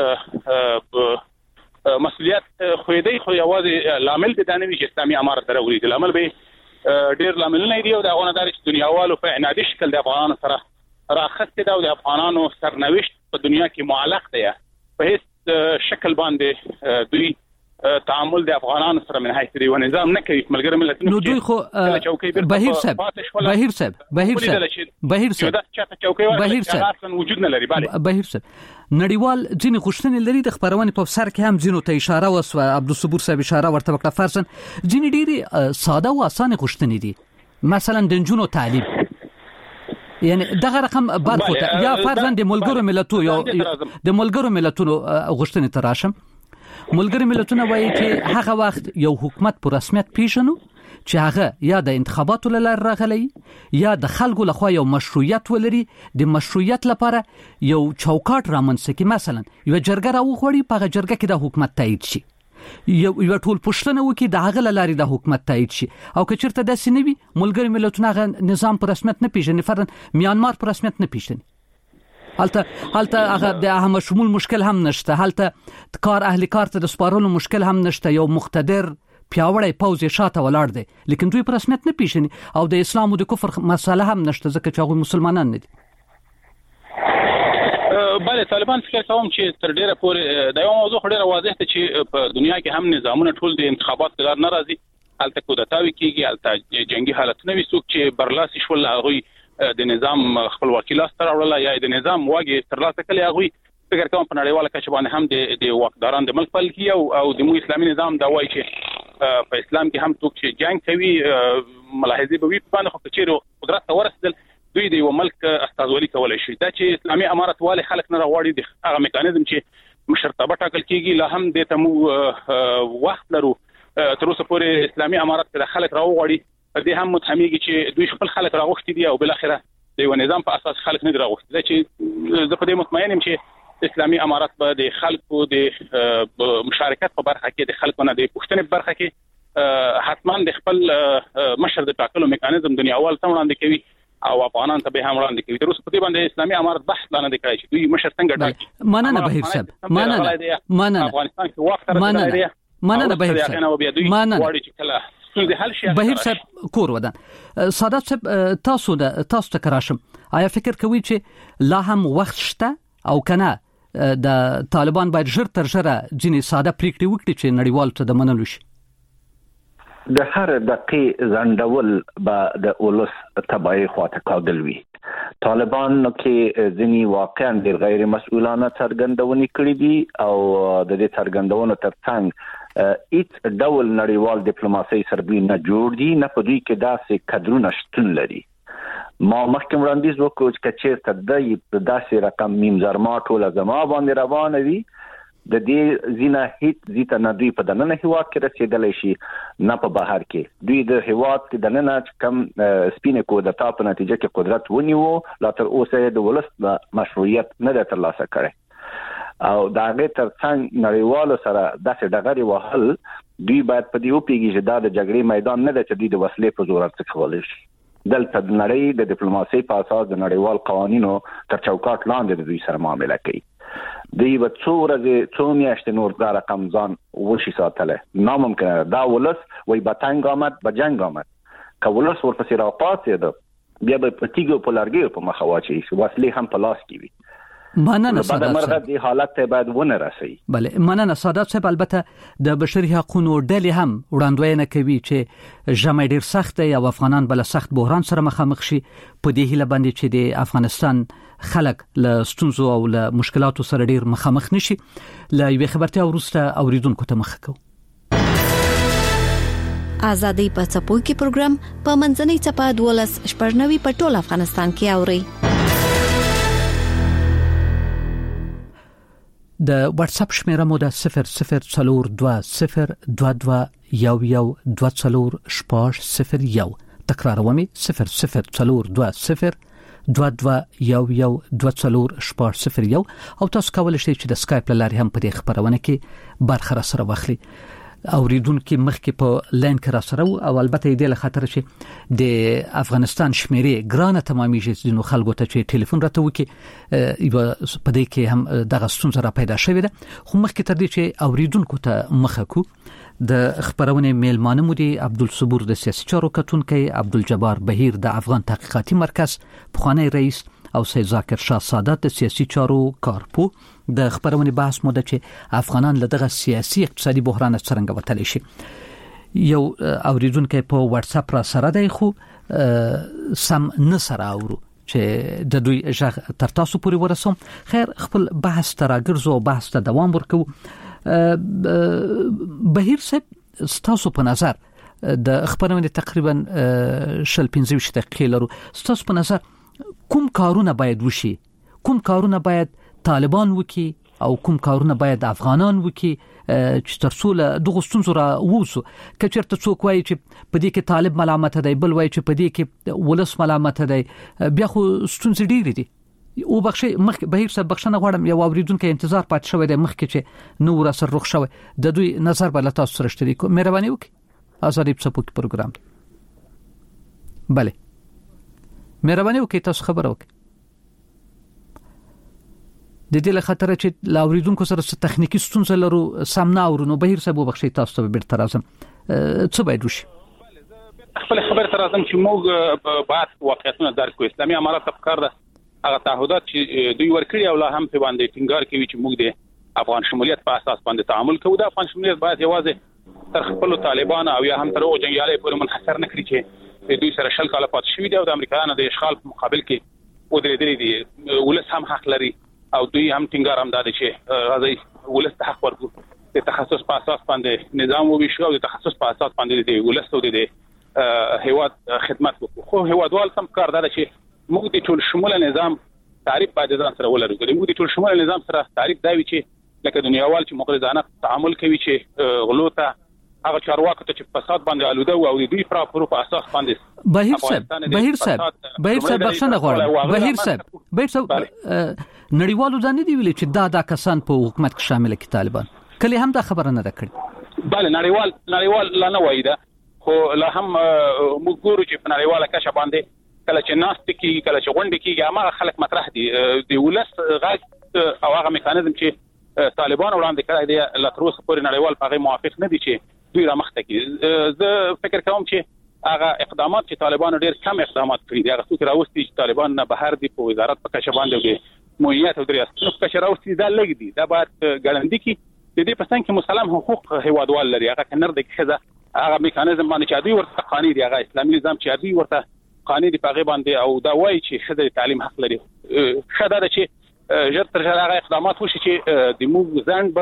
امارت مسؤلیت خو دی خو یوازې لامل د دانوي چې اسلامي امارت راوړي د لامل به ډیر لاملونه دي او د هغه نظر چې دنیاوالو په عنادي شکل د افغانانو سره راخسته دا او د افغانانو سرنوشت په دنیا کې معلق دی په هیڅ شکل باندې دوی تعامل د افغانانو سره من حیث دی و نظام نه کوي ملګر ملتونو نو دوی خو بهیر صاحب بهیر صاحب بهیر صاحب بهیر صاحب بهیر صاحب وجود نه لري bale بهیر صاحب نړیوال ځینې خوشتنې لري د خبرونې په سر کې هم ځینو ته اشاره وسو عبدالصبور صاحب اشاره ورته وکړه فرضاً ځینې ډېری ساده او اسانه خوشتنې دي مثلا د نجونو تعلیم یعنی دغه رقم برخو ته یا فرضاً د ملګرو ملتونو یا د ملګرو ملتونو غوښتنې تراشم ملګری ملتونه وایي چې هغه وخت یو حکومت په رسمیت پیژنو چې هغه یا د انتخاباتو لپاره راغلی یا د خلکو لخوا یو مشروعیت ولري د مشروعیت لپاره یو چوکاټ رامنځته کی مثلا یو جرګه راوغوړي په جرګه کې د حکومت تایید شي یو یو ټول پښتنه وکي د هغه لاري د حکومت تایید شي او که چیرته د سینوي ملګری ملتونه هغه نظام په رسمیت نه پیژني فرضاً میانمار په رسمیت نه پیژني هلته هلته هغه د اهم شمول مشکل هم نشته هلته کار اهل کار ته د سپارلو مشکل هم نشته یو مقتدر پیاوړی پوز شاته ولاړ دی لیکن دوی په رسمیت نه پیژني او د اسلام او د کفر مسله هم نشته ځکه چې هغه مسلمانان نه دي bale طالبان فکر کوم چې تر ډیره پورې دا یو موضوع ډیره واضح ده چې په دنیا کې هم نظامونه ټول د انتخابات قرار نه راځي هلته کودتاوي کیږي هلته جنگي حالتونه وي څوک چې برلاسي شول هغه د نظام خپلواکي لاس تر وړل یا د نظام واګي تر لاسه کړي هغه فکر کوم په نړیواله کچه باندې هم د د واکداران د ملک په کې او او د مو اسلامي نظام دا وایي چې په اسلام کې هم څوک چې جنگ کوي ملاحظه به وي په خو چې قدرت ته ورسېدل دوی د یو ملک استازولي کولای شي دا چې اسلامي امارت والي خلک نه راوړي د هغه میکانیزم چې مشرتابه ټاکل کیږي لا هم د تمو وخت لرو تر اوسه پورې اسلامي امارت د خلک راوړي دې هم متهميږي چې دوی خپل خلک راغوښتي دي او بل اخره د یو نظام په اساس خلک نه راغوښتي دا چې زه په دې مطمئن یم چې اسلامي امارت به د خلکو د مشارکت په برخه کې د خلکو نه د پښتنې برخه کې حتما د خپل مشر د ټاکلو میکانیزم دنیاوال ته وړاندې کوي او افغانان ته به هم وړاندې کوي تر اوسه په دې باندې اسلامي امارت بحث لا نه کوي چې دوی مشر څنګه ټاکي مننه بهیر صاحب مننه مننه افغانستان کې وخت راځي مننه بهیر صاحب مننه بهیر صاحب کور ودان سادات صاحب تاسو د تاسو ته کراشم آیا فکر کوي چې لا هم وخت شته او کنه د طالبان باید ژر تر ژره ځینې ساده پریکړې وکړي چې نړیوال ته د منلو شي د هر دقیق زندول به د اولس تبعی خواته کاغل وی طالبان کې ځینی واقعا د غیر مسؤلانه څرګندونې کړې دي او د دې څرګندونو ترڅنګ هیڅ ډول نړیوال ډیپلوماسي سربې نه جوړ دي نه په دوی کې داسې کډرونه شتون لري. ما مخکې وړاندیز وکړ چې چیرته د داسې رقم میمزرما ټول زما باندې روان وي د دې زینه هیڅ زیته نه دوی په دننه هیواد کې رسیدلی شي نه په بهر کې. دوی د هیواد کې دننه کم سپینه کودتا په نتیجه کې قدرت ونیو لا تر اوسه د ولست مشروعیت نه د ترلاسه کړي او دا غي ترڅنګ نړیوالو سره داسې ډغري وهل دوی باید په دې وپیږي چې دا د جګړې میدان نه دی چې دوی د وسلې په زور څخه شي. دلته د نړۍ د ډیپلوماسي په اساس د نړیوال قوانینو تر چوکاټ لاندې د دوی سره معامله کوي. دوی به څو ورځې څو میاشتې نور دا رقم ځان وشي ساتله ناممکنه. دا ولس وای بتنګ آمد به جنگ آمد که ولس ورپسې راپاتې ده بیا به په تیګو په لارګي په مخ واچي وسلې هم په لاس کې وي. مننه سادات مرغه دی حالت ته باید ونه رسي. بله مننه سادات صاحب. البته د بشري حقوقو ډلې هم وړاندوینه کوي چې ژمي ډیر سخت دی او افغانان بل سخت بحران سره مخامخ شي. په دې هیله باندې چې د افغانستان خلک له ستونزو او له مشکلاتو سره ډیر مخامخ نشي. له یوې خبرتیا وروسته اوریدونکو ته مخ کوو. آزادۍ په څپو کې پروګرام په منځنۍ چپه دولس شپږ په ټول افغانستان کې اوري. د واتس اپ شمیره مو د صفر صفر څلور دوه صفر دوه دوه یو یو دوه څلور شپږ صفر یو. تکرارومې صفر صفر څلور دوه صفر دوه دوه یو یو دوه څلور شپږ صفر یو او تاسو کولای شئ چې د سکایپ لارې هم په دې خبرونه کې برخه را سره واخلي. اوریدونکو مخکې په لاین کې را سره او البته دې له خاطر چې د افغانستان شمیرې ګرانه تمامېږي نو خلکو ته چې ټلیفون راته وکي یو په دې کې هم د غستون سره پیدا شوې ده. خو مخکې تر دې چې اوریدونکو ته مخه کو د خبرونه میلمانه مو دي عبدالصبور د سیاسي چارو کتونکي، عبدالجبار بهیر د افغان تحقیقاتي مرکز پخوانی رئیس او سید ذاکر شاه سادات د سیاسي چارو کارپو. د خبرونه بحث مو ده چې افغانان له دغه سیاسي اقتصادي بحران څخه وتلی شي. یو اوریدونکو په واتس اپ را سره دی خو سم نه سره اورو چې د دوی ژغ تر تاسو پورې ورسوم. خیر خپل بحث تر اګرزو بحث ته دوام ورکو. بهیر صاحب ستاسو په نظر د خبرونه تقریبا شل پنځه ویشت دقیقې لرو. ستاسو په نظر کوم کارونه باید وشي؟ کوم کارونه باید طالبان وکي او کوم کارونه باید افغانان وکي چې ترڅو له دغه ستونزو را ووسو؟ که چېرته څوک وایي چې په دې کې طالب ملامت دی، بل وایي چې په دې کې ولس ملامت دی، بیا خو ستونزې ډېرې دي. او بخښي مخ بهیر صاحب بخښنه غواړم یو اوریدونکو انتظار پات شوی دی مخکې چې نو را سره رخ شوی د دوی نظر بل تاسو سره شریک کوم. مهرباني وکړئ آزادۍ په څپو کې پروګرام دی. بله مهرباني وکړئ تاسو خبر وکړئ. د دې له خاطر چې لاوریدونکو سره څه تخنیکی ستونزه لرو سم نه اورو. نو بهیر صاحب وبخښئ تاسو ته بیرته راځم. څه باید وشي؟ خپل خبر تر راځم چې موږ بعد واقعیتونه درک کوو. اسلامي امارات په کار ده هغه تعهدات چې دوی ورکړي او لا هم په باندې ټینګار کوي چې موږ د افغان شمولیت په اساس باندې تعامل کوو. د افغان شمولیت باید یوازې تر خپل طالبان او یا هم تر او جنگیالي پورې منحصر نه کړي چې دوی سره شل کاله پات شوي دي او د امریکایانو د اشغال په مقابل کې ودرېدلي دي. ولس هم حق لري او دوی هم ټینګار هم دادي چې غزي ولس ته حق ورکړي د تخصص په اساس باندې نظام وبشو او د تخصص په اساس باندې د ولس او د هیواد خدمت وکړو. خو هیوادوال سم کار دا چې موږ د ټول شموله نظام تعریف باید ځان سره ولرو. موږ د ټول شموله نظام سره تعریف دا وی چې لکه دنیاوال چې مقرضانه تعامل کوي چې غلو ته هغه چارواکو ته چې فساد باندې آلوده او د دوی پراپرو په اساس باندې. بهیر صاحب بهیر صاحب بهیر صاحب بخښنه غواړم. بهیر صاحب بهیر صاحب نړیوالو دا نه دی ویلي چې دا دا کسان په حکومت کې شامل کې طالبان کله هم دا خبره نه ده کړې. بله نړیوال نړیوال لا نه وایي دا خو لا هم موږ ګورو چې په نړیواله کچه باندې کله چې ناست کیږي کله چې غونډه کیږي هغه خلک مطرح دي. د ولس غږ او هغه میکانیزم چې طالبان وړاندې کړی دی لا تر اوسه پورې نړیوال په هغه موافق نه دي چې دوی را مخته کړي. زه فکر کوم چې هغه اقدامات چې طالبان ډېر کم اقدامات کړي دي هغه څوک راوستي چې طالبان نه بهر دي په وزارت په کچه باندې د مویت او ریاستونو په کچه راوستي دا لګ دي. دا باید ګړندې کې د دې په څنګ کې مسلم حقوق هیوادوال لري هغه کنر د کښه هغه میکانیزم باندې چې دوی ورته قانوني دی هغه اسلامي نظام چې دوی ورته قانوني دی په باندې او دا وایي چې خدای تعلیم حق لري. خدای دا چې ژر تر ژره هغه اقدامات وشي چې د موږ ځان به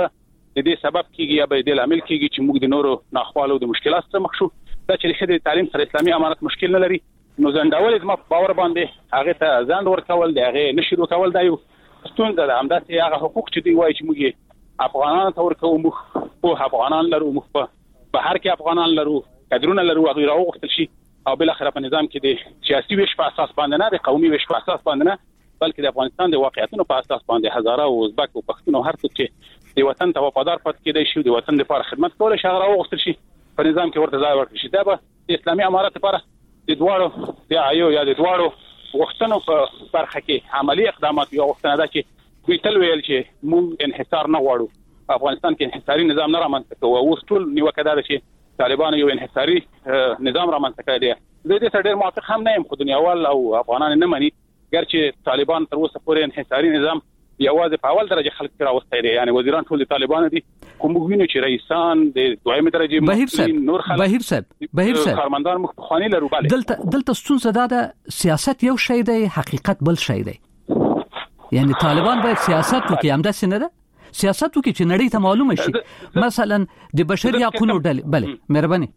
د دې سبب کیږي یا به د عامل کیږي چې موږ د نورو ناخوالو د مشکلات سره مخ شو دا چې خدای تعلیم سره اسلامي امانت مشکل نه لري نو ځندول زما باور باندې هغه ته ځان ورکول دی هغه نشي ورکول دی ستونزه ده همداسې هغه حقوق چې دی وایي چې موږ افغانان ته ورکو موږ په افغانان لرو موږ په بهر کې افغانان لرو قدرونه لرو هغه راوغختل شي او بل اخر په نظام کې د سیاسي ویش په اساس باندې نه د قومي ویش په اساس باندې نه بلکې د افغانستان د واقعیتونو په اساس باندې هزاره او ازبک او پښتون او هر څوک چې د وطن ته وفادار پات کېدای شي د وطن لپاره خدمت کول شي هغه راوغختل شي په نظام کې ورته ځای ورکړي شي دا به د اسلامي امارت لپاره د دواړو د ایو یا د دواړو وختونو په برخه کې عملی اقدامات یو وختونه ده چې دوی تل ویل چې موږ انحصار نه غواړو افغانستان کې انحصاري نظام نه رامنځته کوو او ټول نیوکه ده چې طالبان یو انحصاري نظام رامنځته کړی دی زه دې سره ډېر موافق هم نه یم خو دنیاوال او افغانان نه مني ګرچې طالبان تر اوسه پورې انحصاري نظام یوازې په اول درجه خلک راوستي دي یعنی وزیران ټول طالبان دي کوم وینو چې رئیسان د دویمه درجه بهیر نور خلک بهیر صاحب بهیر صاحب کارمندان مخخوانی لرو bale دلته دلته ستونزه ده سیاست یو شی دی حقیقت بل شی دی یعنی طالبان باید سیاست وکړي هم داسې نه ده سیاست وکړي چې نړۍ ته معلومه شي مثلا د بشري حقوقو ډلې bale مهرباني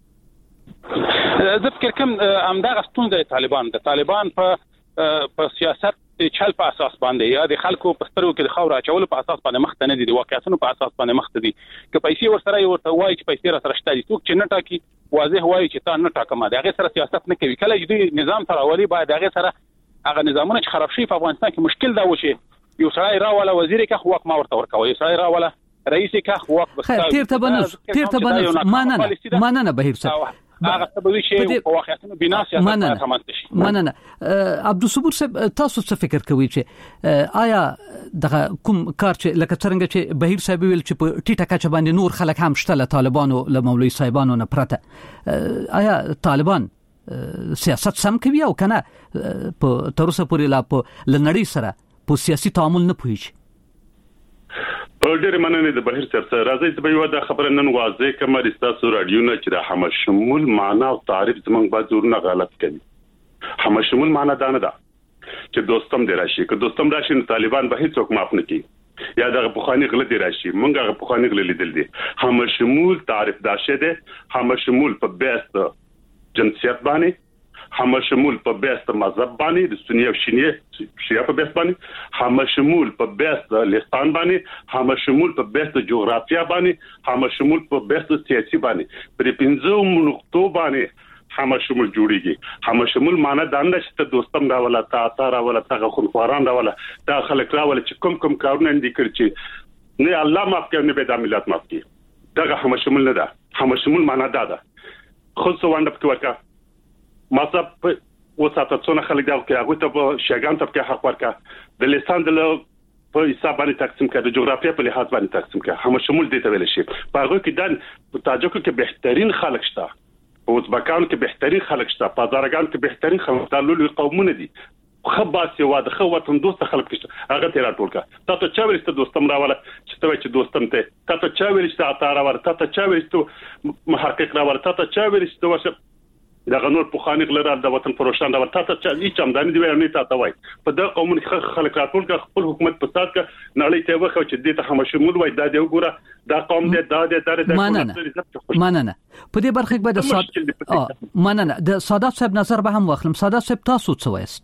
زه فکر کوم همدغه ستونزه طالبان د طالبان په په سیاست د چل په اساس باندې یا د خلکو په سترګو کې د خاور اچول په اساس باندې مخ ته نه دي د واقعیتونو په اساس باندې مخ ته دي که پیسې ورسره ورته وایي چې پیسې را سره شته دي څوک چې نه ټاکي واضح وایي چې تا نه ټاکم دا هغه سره سیاست نه کوي کله چې نظام سره ولي باید هغه سره هغه نظامونه چې خراب شي په افغانستان کې مشکل دا و چې یو سړی راولا وزیر کې خو وک ما ورته ورکوي یو سړی راولا رئیس کې خو وک بس تیر ته بنز تیر ته بنز ماننه ماننه بهیر صاحب هغه سبب شي په واقعیتونو بنا سیاست رامنځته شي مننه عبدالصبور صاحب تاسو څه فکر کوئ چې آیا دغه کوم کار چې لکه څنګه چې بهیر صاحب ویل چې په ټیټه کچه باندې نور خلک هم شته له طالبانو له مولوی صاحبانو نه پرته آیا طالبان سیاست سم کوي او کنه په تر اوسه پورې لا په لنړی سره په سیاسي تعامل نه پوهیږي په ډېر مننه د بهیر صاحب سره راځي چې به یو د خبره نن واضح کوم د تاسو رادیو نه چې د همشمول معنا او تعریف زمونږ بعد زورونه غلط کوي همشمول معنا دا نه ده چې دوستم دی راشي که دوستم راشي نو طالبان به هیڅ معاف نه کوي یا دغه بخانی غل دی راشي مونږ هغه بخانی غل لیدل دي همشمول تعریف دا شه ده همشمول په بیاست جنسیت باندې همشمول په بیاست مذهب باندې د سنی او شینی شیعه په بیاست باندې همشمول په بیاست لسان باندې همشمول په بیاست جغرافیا باندې همشمول په بیاست سیاسي باندې پر پنځو نقطو باندې همشمول جوړیږي همشمول معنی دا نه چې دوستم دا ولا تا تا را ولا تا خلفاران دا ولا تا خلک را ولا چې کوم کوم کارونه دي کړی چې نه الله معاف کوي نه به د ملت معاف کوي دا همشمول نه ده همشمول معنی دا ده خو څه وانډ په ورکا مذهب وساته څونه خلک دا کوي هغه ته په شګان ته په حق ورکا د لسان د په حساب باندې تقسیم کړي د جغرافیه په لحاظ باندې تقسیم کړي هم شمول دي ته ویل شي په هغه کې د په تاجکو کې بهترین خلک شته او ازبکانو کې بهترین خلک شته په هزارګان کې بهترین خلک د لولو قومونه دي خباسي واده خو وطن دوست خلک شته هغه ته راټول کا تاسو چا ویل چې دوستم راواله چې ته چې دوستم ته تاسو چا ویل چې اتا راواله تاسو چا ویل چې محقق راواله تاسو چا ویل چې ورشه دا غنور په خانق لره د وطن پروشان دا تاسو چې هیڅ امداني دی نه تاسو وای په دا قومون خلک راټول کا خپل حکومت په سات کا نړۍ ته وخت چې دې ته هم شمول وای دا دی وګوره دا قوم دې دا دې دا دې مننه په دې برخه کې به د سات مننه د سادات صاحب نظر به هم واخلم سادات صاحب تاسو څه وایست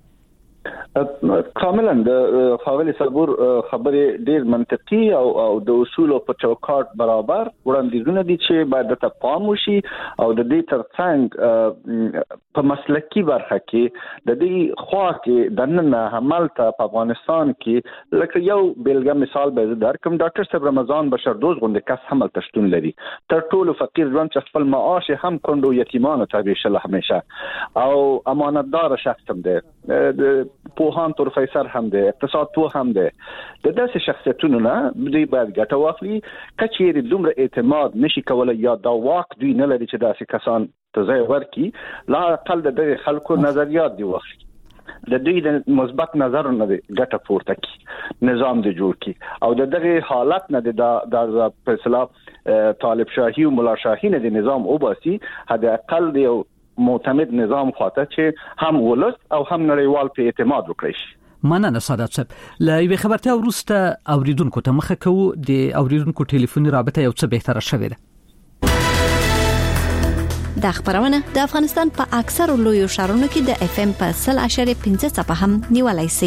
کاملا د فاغلی صبور خبرې ډېر منطقي او او د اصول په چوکاټ برابر وړاندیزونه دي چې باید د پام وشي او د دې ترڅنګ په مسلکي برخه کې د دې خوا کې د نن عمل ته په افغانستان کې لکه یو بیلګه مثال به درکم ډاکټر صاحب رمضان بشردوز غونډه کس هم تشتون لري تر ټولو فقیر ژوند چې خپل معاش هم کندو یتیمانو ته شله همیشه او امانتدار شخص هم دی پوهان پروفیسور هم دی اقتصاد پوه هم دی د داسې شخصیتونو نه دوی باید ګټه واخلي کچېرې دومره اعتماد نشي کولای یا دا واک دوی نه لري چې داسې کسان ته ځای ورکړي لا اقل د دغه خلکو نظریات دی واخلي د دوی د مثبت نظر نه دی ګټه پورته کی نظام دی جوړ کی او د دغه حالت نه د د فیصله طالب شاهي او مولا شاهي نه د نظام او باسي حد اقل دی معتمد نظام خواته چې هم ولس او هم نړیوال په اعتماد وکړي. مننه سعادت صاحب. له یو خبرته وروسته اوریدونکو ته مخه کوو د اوریدونکو ټلیفوني رابطه یو څه بهتره شوې ده. د خبرونه د افغانستان په اکثر لویو ښارونو کې د اف ام په صل اشاریه پنځه څپه هم نیولای شي.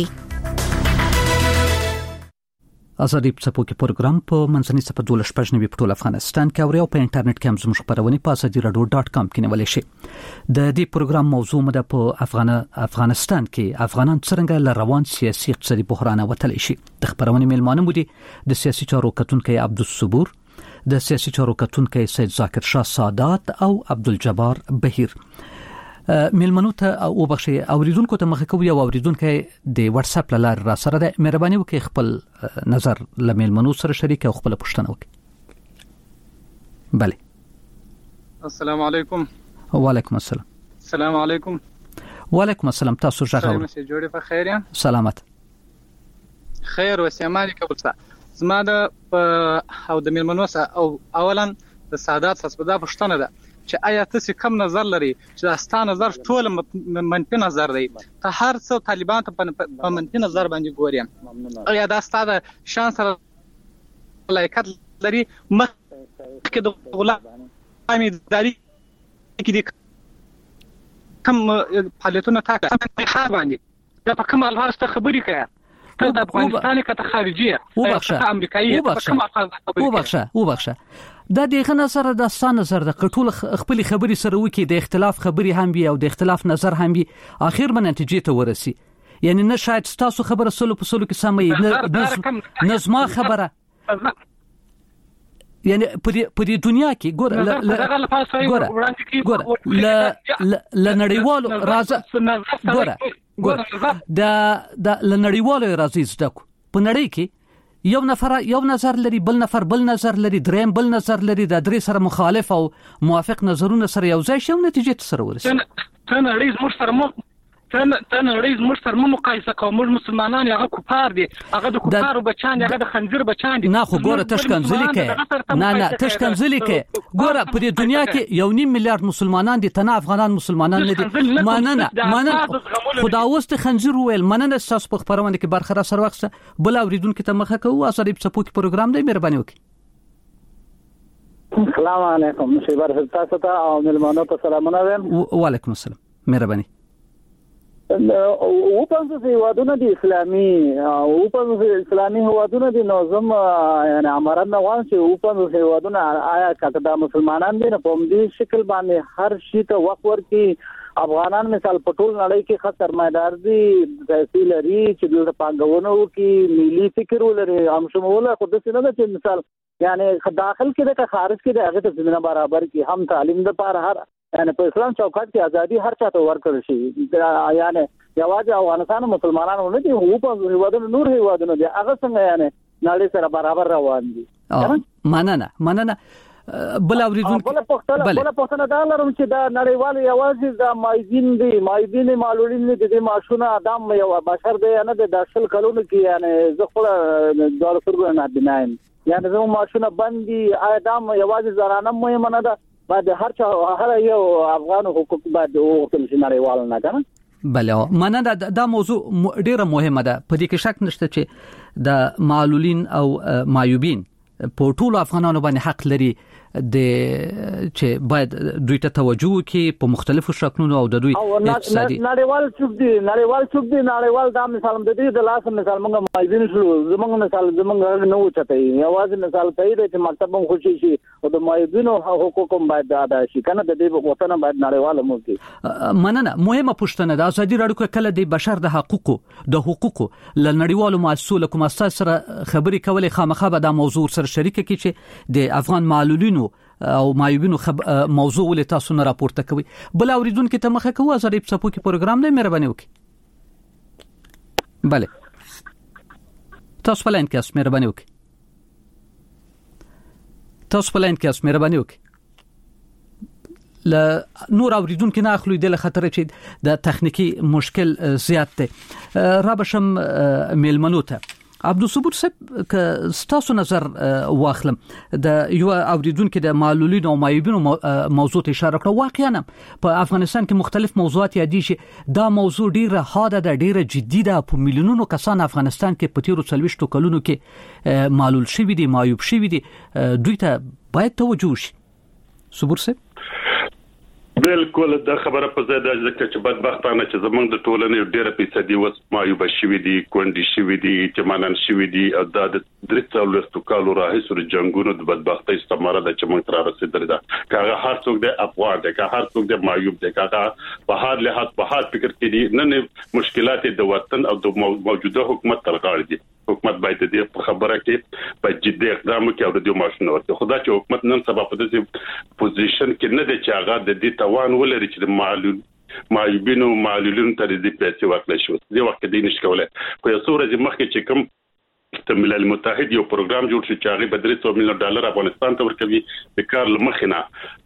ازادي په پوکي پروګرام په منځني صفه دولس پښنوي په ټول افغانستان کې او په انټرنیټ کې هم زموږ خبرونه په ازادي رادیو ډاټ کام کې نیولای شي. د دې پروګرام موضوع مده په افغان افغانستان کې افغانان څنګه ل روان سیاسي اقتصادي بحران وتلی شي. د خبرونه میلمانه مو دي د سیاسي چارو کتونکو عبدالصبور، د سیاسي چارو کتونکو سید ذاکر شاه سادات او عبدالجبار بهیر. میلمنو ته او بخښي اوریدونکو ته مخه کوي او اوریدونکو د واتس اپ لار را سره ده. مهرباني وکړئ خپل نظر له میلمنو سره شریک او خپل پوښتنه وکړئ. بله. السلام علیکم. وعلیکم السلام. السلام علیکم. وعلیکم السلام. تاسو ښه مشه جوړې په خیر یم. سلامت. خیر و سلامات قبول سا. زما د او د میلمنو سره او اولا د سعادت سپدا پښتنه ده چې آیا تاسو کوم نظر لري چې ستاسو نظر ټول منفي نظر دی؟ ته هر څو طالبان ته په منفي نظر باندې ګوري. آیا دا ستاسو شانس لایقت لري مخکې د غلامي داري کې د کوم فعالیتونه تاکه په باندې دا په کوم الفاظ ته خبري کوي؟ ته د افغانستان کې خارجيه او بخښه امریکایي په کوم الفاظ او بخښه او بخښه دا دغه نظر د ستانه نظر د قټول خپل خبري سره وکي د اختلاف خبري هم بي او د اختلاف نظر هم بي اخر من نتیجه ته ورسي. یعنی نه شاید تاسو خبره سلو په سلو کې سمې نظم خبره یعنی په دې دنیا کې ګور ګور ګور ل نړیوالو راز ګور ګور دا د نړیوالو راز زدکو په نړۍ کې یو نفر یو نظر لري، بل نفر بل نظر لري، دریم بل نظر لري، د درې سره مخالف او موافق نظرونه سره یو ځای شي او نتیجه ته سره ورسي. ته نړۍ زموږ سره مو ته نړۍ زموږ سره مو مقایسه کوو. موږ مسلمانان هغه کفار دي، هغه د کفارو بچان دي، هغه د خنزیر بچان دي. نه خو ګوره تشکنځلې کې نه نه تشکنځلې کې ګوره په دې دنیا کې یو نیم میلیارډ مسلمانان دي، تنه افغانان مسلمانان نه دي. مننه مننه خدا واست خنزیر ویل مننه تاسو په خبرونه کې برخه را سره وخت بل اوریدونکو ته مخه کوو. اساري په پوکي پروګرام دی، مهرباني وکړئ. السلام علیکم. شیبر تاسو ته او ملمانو ته سلامونه وایم. وعلیکم السلام. مهرباني. او په هیوادونو د اسلامي او په اسلامي هیوادونو د نظم یعنی امران نوان چې او په هیوادونو آیا کته د مسلمانانو د په دې شکل باندې هر شي ته وخت ورکي. افغانان مثال په ټول نړۍ کې خطر مدار دي، تحصیل لري چې د پنګونو کې ملي فکر ولري هم شموله خو د سینه چې مثال یعنی داخل کې د خارج کې د هغه ته زمينه برابر کې هم تعلیم د پر هر یعنی په اسلام چوکاټ کې ازادي هر چاته ورکړل شي. یعنی یوازې افغانستان مسلمانانو نه دي، او په هیوادونو نور هیوادونو دي هغه څنګه یعنی نړۍ سره برابر روان دي. مننه مننه. بل اوریدون بل پختنه بل پختنه دا لرم چې دا نړیوال یوازې د مایدین دي مایدین معلولین دي د ماشونه ادم یو بشر دی نه د داخل کلونو کې یعنی زه خپل ډول سرګو نه بنایم یعنی زمو ماشونه بندي ادم یوازې زرانه مهمه نه ده، بعد هر چا هر یو افغان حقوق بعد او خپل نړیوال نه کنه. بله مننه. دا موضوع ډیره مهمه ده، په دې کې شک نشته چې د معلولین او معیوبین په ټول افغانانو باندې حق لري د چې باید دوی ته توجه وکړي په مختلفو شکلونو او د دوی اقتصادي نړیوال څوک دي نړیوال څوک دي نړیوال دا مثال د دې د لاس مثال موږ مایزین شو زموږ مثال زموږ نه وچته یوازې مثال کوي چې مرتبه خوشي شي او د مایزینو حقوق هم باید ادا شي کنه د دې وطن باید نړیوال مو کې. مننه. مهمه پوښتنه ده ازادي راډیو کله د بشر د حقوقو د حقوقو ل نړیوالو مؤسسو له کوم اساس سره خبري کولې خامخا به د موضوع سره شریک کی چې د افغان معلولینو او معیوبینو خب موضوع ولې تاسو نه راپورته کوي. بل اوریدونکو ته مخه کوو. ازادي په سپو کې پروګرام دی، مهرباني وکړئ. بله تاسو په لاین کې اسمه مهرباني وکړئ. تاسو په لاین کې اسمه مهرباني وکړئ. ل نور اوریدونکو نه اخلو د خطر چې د تخنیکی مشکل زیات دی. را بشم میلمنو ته عبدالصبور صاحب ک ستاسو نظر واخلم د یو اوریدونکو د معلولینو او معیوبینو موضوع ته اشاره کړه. واقعا په افغانستان کې مختلف موضوعات یادي شي دا موضوع ډیره حاده ده ډیره جدي ده. په میلیونونو کسان افغانستان کې په تیرو څلويشتو کلونو کې معلول شوي دي معیوب شوي دي. دوی ته باید توجه شي. صبور صاحب بالکل دا خبره په ځای ده چې بدبختانه چې زمونږ د ټولنې ډېره فیصدي وس معیوب شوي دي کونډي شوي دي چې مانن شوي دي او دا د درې څلوېښتو کالو راهیسې سره جنگونو د بدبختۍ ثمره ده چې موږ تر رسیدلې ده. کاغه هر څوک د افغان ده کاغه هر څوک د معیوب ده کاغه په هر لحاظ په هر فکر کې دي نه مشکلات د وطن او د موجوده حکومت تر غاړه دي. حکومت باید د په خبره کې په جدي اقدام وکړي او د دې ماشين ورته خدای چې حکومت نن سبا په دې پوزیشن کې نه دی چې هغه د دې توان ولري چې د معلول معیوبینو معلولینو ته د پیسې ورکړي شو. دې وخت کې نشي کولای خو یو څو ورځې مخکې چې کوم د ملل متحد یو پروګرام جوړ شو چې هغه به درې سوه میلیون ډالر افغانستان ته ورکوي د کار لمخینه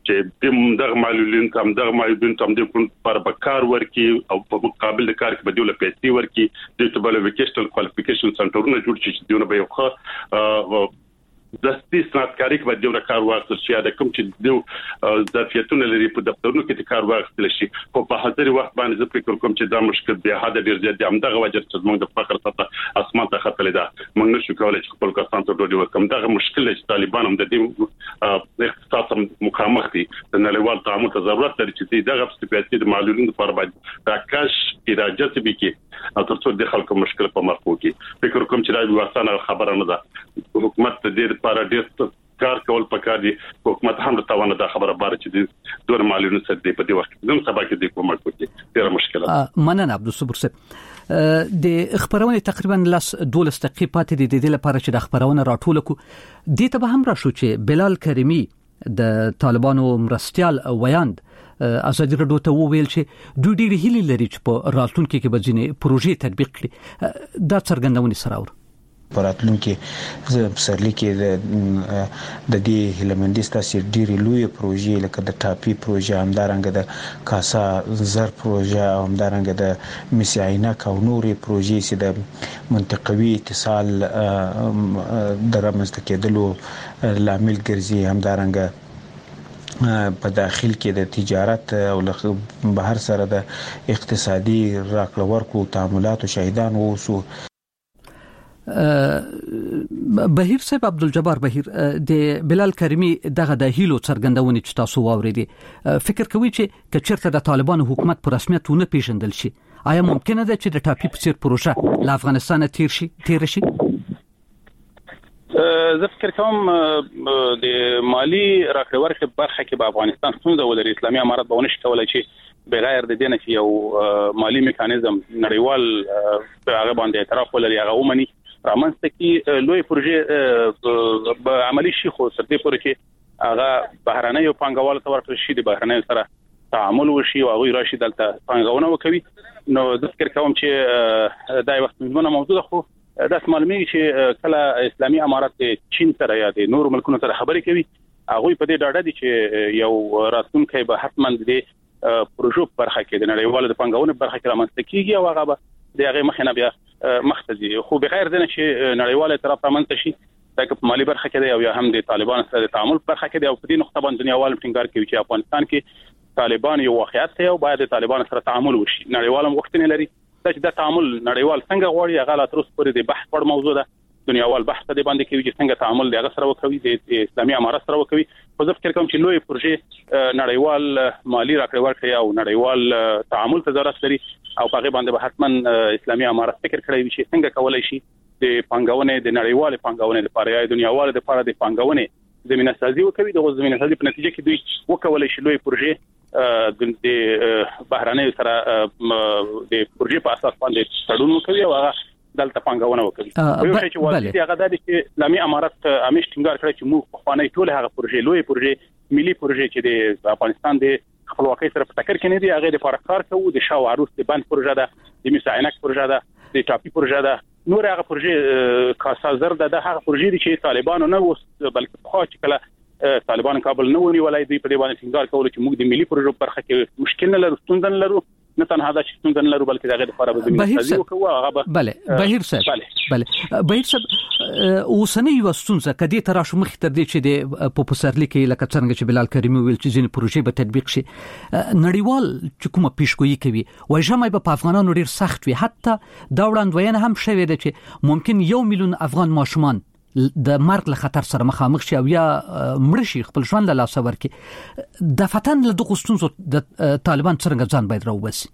چې دغه معلولین تم دغه معیوبین تم د پر بکار ورکی او په مقابل د کار کې بدیل پیسې ورکی د تبل وکیشنل کوالیفیکیشن سنټرونه جوړ شي چې دیونه به یو ښه دستي صنعتکاري کې بدیل کار واخل شي د کوم چې د ظرفیتونه لري په دفترونو کې کار واخل شي. خو په حاضر وخت باندې زه فکر کوم چې دا مشکل به حد ډیر زیات دی. همدغه وجه چې موږ د فقر سطح اسمان ته ختلې ده. موږ نشو کولای چې خپل کسان ته ډوډۍ ورکوم. دغه مشکل چې طالبان هم د دې اقتصاد مخامخ دي د نړیوال تعامل ته ضرورت لري چې دغه سپیڅلي د معلولینو لپاره باید راکاش اراده تبي او ترڅو د خلکو مشکل په مرکو کې فکر کوم چې دا یو اسانه خبره نه ده. حکومت دې لپاره ډېر کار کول پکار دي. حکومت هم توانه دا خبره بار چې د دور معلومات سره په دې وخت کې نن سبا کې د کومه کوي ډېر مشکله. مننه عبدالصبور صاحب. د خبرونه تقریبا لاس دولس دقیقې پاتې دي د دې لپاره چې د خبرونه راټول کو. دې ته به هم راشو چې بلال کریمی د طالبانو مرستيال ویاند ازادي راډیو ته وویل چې دوی ډېر هیله لري چې په راتلونکي کې به ځینې پروژې تطبیق کړي. دا څرګندونه سره اور پراتلونکو سرلی کې د د دې هلمندي ستاسو ډېری لوی پروژې لکه د ټاپي پروژه همدارنګه د کاسا زر پروژه او همدارنګه د مسعینک او نورې پروژې چې د منطقوي اتصال د رامنځته کېدلو لامل ګرځي. همدارنګه په داخل کې د تجارت او بهر سره د اقتصادي راکړه ورکړو تعاملات او شاهدان ووسو. بهیر صاحب عبدالجبار بهیر د بلال کریمی دغه د هیلو څرګندونې چې تاسو واوریدي فکر کوي چې کچرته د طالبانو حکومت په رسمیت ونه پیژندل شي آیا ممکنه ده چې د ټاپي په څیر پروژه له افغانستان تیر شي تیر شي؟ زه فکر کوم د مالی راکړه ورکړه برخه کې په افغانستان څنګه ولري اسلامي امارات به ونشي کولای چې بغیر د دې نه چې یو مالی میکانیزم نړیوال هغه باندې اعتراف ولري هغه ومني رامنځته کې لوی پروژې به عملی شي. خو تر دې پورې چې هغه بهرانه یو پانګوال ته ورکړل شي د بهرانه سره تعامل وشي او هغه راشي دلته پانګونه وکوي. نو زه فکر کوم چې دا یو وخت مهمه موضوع ده. خو دا معلومیږي چې کله اسلامي امارات چین سره یا د نور ملکونو سره خبرې کوي هغه په دې ډاډه دي چې یو راتلونکي به حتما د پروژو برخه کې د نړیوالو د پنځونه برخه کې رامنځته کیږي او هغه به د هغه مخینه بیا مختزي. خو بغیر د نشي نړیواله طرف رامنځته شي دا په مالی برخه کې دی او یا هم د طالبان سره د تعامل برخه کې دی او په دې نقطه باندې دنیاوال ټینګار کوي چې افغانستان کې طالبان یو واقعیت دی او باید د طالبان سره تعامل وشي. نړیوال مغوښتنې لري چې دا تعامل نړیوال څنګه غواړي هغه لا تر اوسه پورې د بحث پر موضوع ده. دنیاوال بحث ته باندې کوي چې څنګه تعامل د هغه سره وکوي د اسلامي امارات سره وکوي. خو زه فکر کوم چې لوی پروژې نړیوال مالی راکړه ورکړه او نړیوال تعامل ته ضرورت لري او په هغه باندې به حتما اسلامي امارات فکر کړی وي چې څنګه کولای شي د پنځونه د نړیوال پنځونه لپاره یا دنیاوال لپاره د پنځونه زمينه سازي وکوي. د زمينه سازي په نتیجه کې دوی وکولای شي لوی پروژې د بهرانه سره د پروژې په اساس باندې تړون وکوي او هغه دلته پنځونه وکړي. یو شی چې واضح هغه د اسلامي امارات امیش ټینګار کړی چې موږ په خوانې ټول هغه پروژې لوی پروژې ملي پروژې چې د افغانستان د خپلواکۍ سره په ټکر کې نه دي هغه د فارکار کوو د شاو عروس د بند پروژه ده د مسعینک پروژه ده د ټاپي پروژه ده نور هغه پروژې کاسا زر ده د هغه پروژې چې طالبانو نه وس بلکې خو چې کله طالبان کابل نه ونی ولای دوی په دې باندې ټینګار کول چې موږ د ملي پروژو برخه کې مشکل نه لرو ستونزه نه لرو نه تنها دا چې څنګه لرو بلکې دغه لپاره به بهیر صاحب بله بهیر صاحب بله بهیر صاحب اوسنی وستونزه کدي تر شو مخ تر دې چې د په پسرلی کې لکه څنګه چې بلال کریمی ویل چې ځینې پروژې به تطبیق شي نړیوال چې کومه پیشګویی کوي وایي جامې به په افغانانو ډیر سخت وي حتی دا وړاندوینه هم شوې ده چې ممکن یو میلیون افغان ماشومان د مرګ له خطر سره مخامخ شي او یا مړ شي خپل ژوند له لاسه ورکړي د فتن له دغو ستونزو د طالبان څنګه ځان باید راوباسي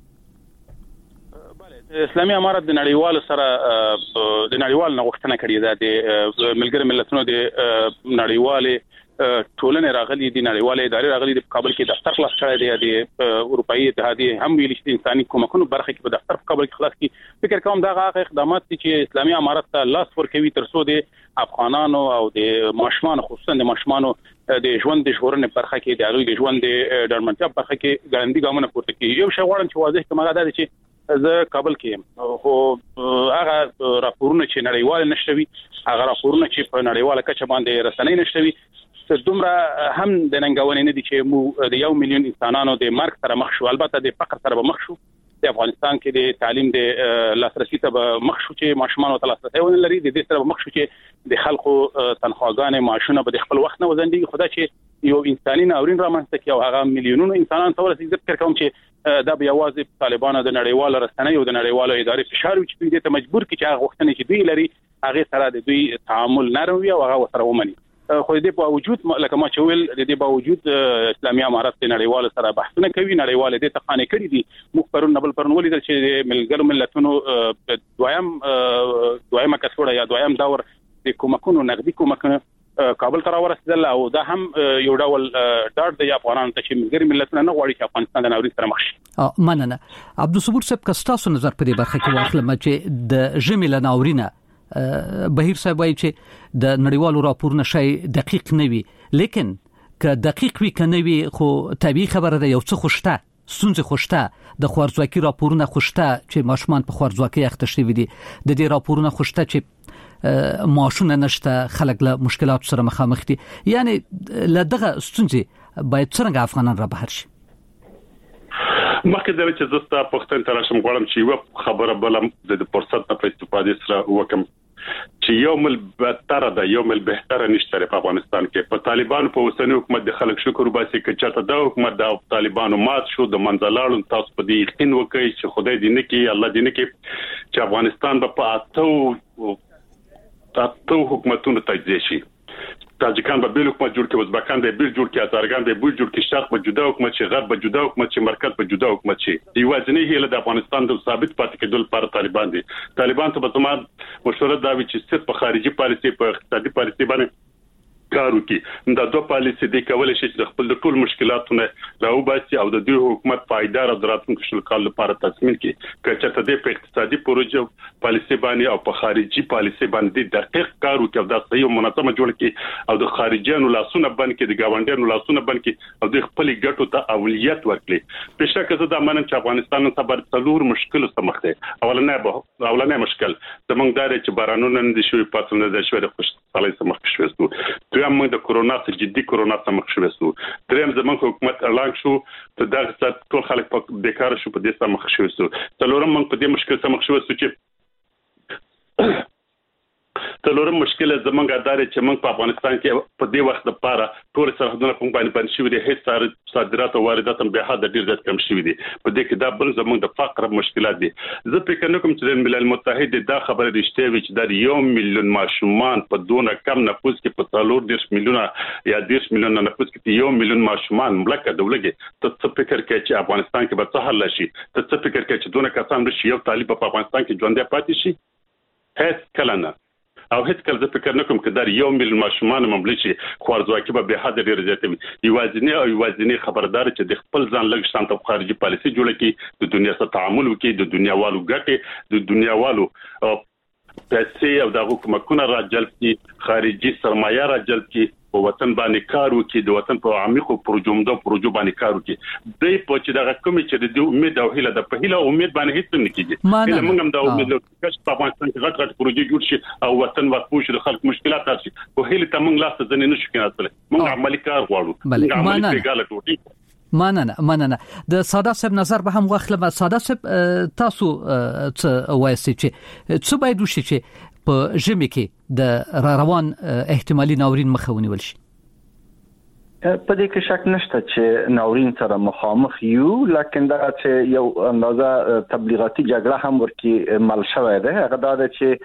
اسلامي امارت د نړیوال سره د نړیوال نغښتنه کړې ده د ملګری ملتونو د نړیوال ټولنې راغلي د نړیوال ادارې راغلي د کابل کې دفتر خلاص کړی دی د اروپאי اتحادیه هم ویل چې انساني کومکونو برخه کې په دفتر په کابل کې خلاص کی فکر کوم دا هغه اقدامات چې اسلامي امارت ته لاس ورکوي تر څو د افغانانو او د ماشومان خصوصا د ماشومان د ژوند د ژغورنې برخه کې د هغوی د ژوند د ډرمنټیا برخه کې ګړندۍ ګامونه پورته کوي یو شی غواړم چې واضح کوم دا دی چې زه کابل کې خو هغه راپورونه چې نړیوال نشوي هغه راپورونه چې په نړیواله کچه باندې رسنۍ نشوي دومره هم د ننګونې نه دي چې مو د یو میلیون انسانانو د مرګ سره مخ شو البته د فقر سره به مخ شو د افغانستان کې د تعلیم د لاسرسي ته به مخ شو چې ماشومان او لاسرسي ولري د دې سره به مخ شو چې د خلکو تنخواګانې معاشونه به د خپل وخت نه وزندګي خدا چې یو انساني ناورین رامنځته کوي او هغه میلیونونو انسانان ته ورسېږي فکر کوم چې دا به یوازې طالبانو د نړیوال رسنۍ او د نړیوال ادارې فشار وي چې دوی ته مجبور کړي چې هغه وختونه چې دوی لري هغه سره د دوی تعامل نرم وي او هغه سره ومني خو دې په وجود لکه ما چې ویل د دې په وجود اسلامي امارت د نړیوال سره بحثونه کوي نړیوال دې تقانې کړې دي موږ پرون نبل پرون ولیدل چې ملګرو ملتونو دویم دویمه کڅوړه یا دویم دور د کومکونو نقدي کومکونه کابل ته ورسېدل او دا هم یو ډول ډاډ دی افغانانو ته چې ملګري ملتونه نه غواړي چې افغانستان د ناورین سره مخ شي مننه عبدالصبور صاحب کستاسو نظر په دې برخه کې واخلم چې د ژمي له ناورینه بهیر صاحب وايي چې د نړیوالو راپورونو شای دقیق نه وي لیکن که دقیق وي کنه وي خو طبيعي خبره ده یو څه خوشته ستونزې خوشته د خوارځواکي راپورونه خوشته چې ماشومان په خوارځواکي اخته شوي دي د دې راپورونه خوشته چې معاشونه نشته خلک له مشکلات سره مخامخ دي یعنی له دغه ستونزې باید څنګه افغانان را بهر شي مخکې دا چې زستا پښتون ترشم غواړم چې یو خبره بلم د فرصت په استفادې سره وکم چې یو مل بهتره ده یو مل بهتره نشته په افغانستان کې په طالبانو په اوسنی حکومت د خلک شکر وباسي چې چاته دا حکومت د طالبانو مات شو د منځلاړو تاسو په دې یقین وکړئ چې خدای دې نه کوي الله دې نه کوي چې افغانستان به په اتو تاسو حکومتونو تجزیه شي تاجکان به بیل حکومت جوړ کړي ازبکان به بیل جوړ کړي ازارګان به بیل جوړ کړي شرق به جدا حکومت شي غرب به جدا حکومت شي مرکز به جدا حکومت شي یوازینی هیله د افغانستان د ثابت پاتې کېدل پر طالبان دي طالبان ته به زموږ مشوره دا وي چې صرف په خارجي پالیسي په اقتصادي پالیسي باندې کار وکړي دا دوه پالیسي د کولای شي چې خپل ټول مشکلاتونه راوباسي او د دوی حکومت پایدار او دراتونکو شل کال لپاره تصمیم کړي چې چېرته د اقتصادي پروژو پالیسي باندې او په خارجي پالیسي باندې دقیق کار وکړي دا صحیح او منظمه جوړ کړي او د خارجيانو لاسونه بند کړي د گاونډیانو لاسونه بند کړي او د خپل ګټو ته اولویت ورکړي په شکه زه دا منم چې افغانستان ته بر څلور مشکل سره مخ دی اولنې به اولنې مشکل زمونږ دار چې بارانونه نه دي شوی پاتونه د شوی د خوشحالي سره مخ شوی دویم موږ د کورونا څخه جدي کورونا سره مخ شوی سو دریم زمونږ حکومت اعلان شو ته دا ټول خلک په بیکار شو په دې سره مخ شوی سو څلورم موږ په دې مشکل سره مخ شوی سو چې څلورم مشکل زمونږ ادارې چې موږ په افغانستان کې په دې وخت لپاره ټول سرحدونه په باندې بند شوی دي هیڅ صادرات او واردات هم به حد ډیر زیات کم شوی دي په دې کې دا بل زمونږ د فقر مشکلات دي زه فکر نه کوم چې د ملل متحد دا خبره رښتیا وي چې د یو میلیون ماشومان په دونه کم نفوس کې په څلور دیرش میلیونه یا دیرش میلیونه نفوس کې یو میلیون ماشومان ملکه دولګي ته څه فکر کوي چې افغانستان کې به څه حل شي ته څه فکر کوي چې دونه کسان راشي یو طالب په افغانستان کې ژوند پاتې شي هیڅ کله نه او هیڅ کله زه فکر نه کوم چې دا یو میلیون ماشومان مملکت شي خوارځواکي به به حد ډیر زیات وي یوازینی او یوازینی خبردار چې د خپل ځان لږ شان ته خارجي پالیسي جوړه کړي د دنیا سره تعامل وکړي د دنیاوالو ګټې د دنیاوالو پیسې او د حکومتونو راجلب کړي خارجي سرمایه راجلب کړي په وطن باندې کار وکړي د وطن په عمیقو پروژو پروژو باندې کار وکړي دوی په چې دا کوم چې د امید او هیله د په هیله امید باندې هیڅ نه کیږي موږ هم دا امید لرو چې په افغانستان کې غټ غټ پروژې جوړ شي او وطن واقع شي د خلک مشکلات حل شي په هیله ته موږ لاس ځنې نشو کېناستل موږ عملی کار غواړو موږ عملی پیګاله ټوټي مننه مننه د ساده صاحب نظر به هم واخلم. ساده صاحب تاسو څه وایي چې څه باید وشي چې په ژمي کې د را روان احتمالي ناورین مخه ونیول شي؟ په دې کې شک نشته چې ناورین سره مخامخ یو، لکه دا چې یو اندازه تبلیغاتي جګړه هم ورکی مل شوې ده. هغه دا چې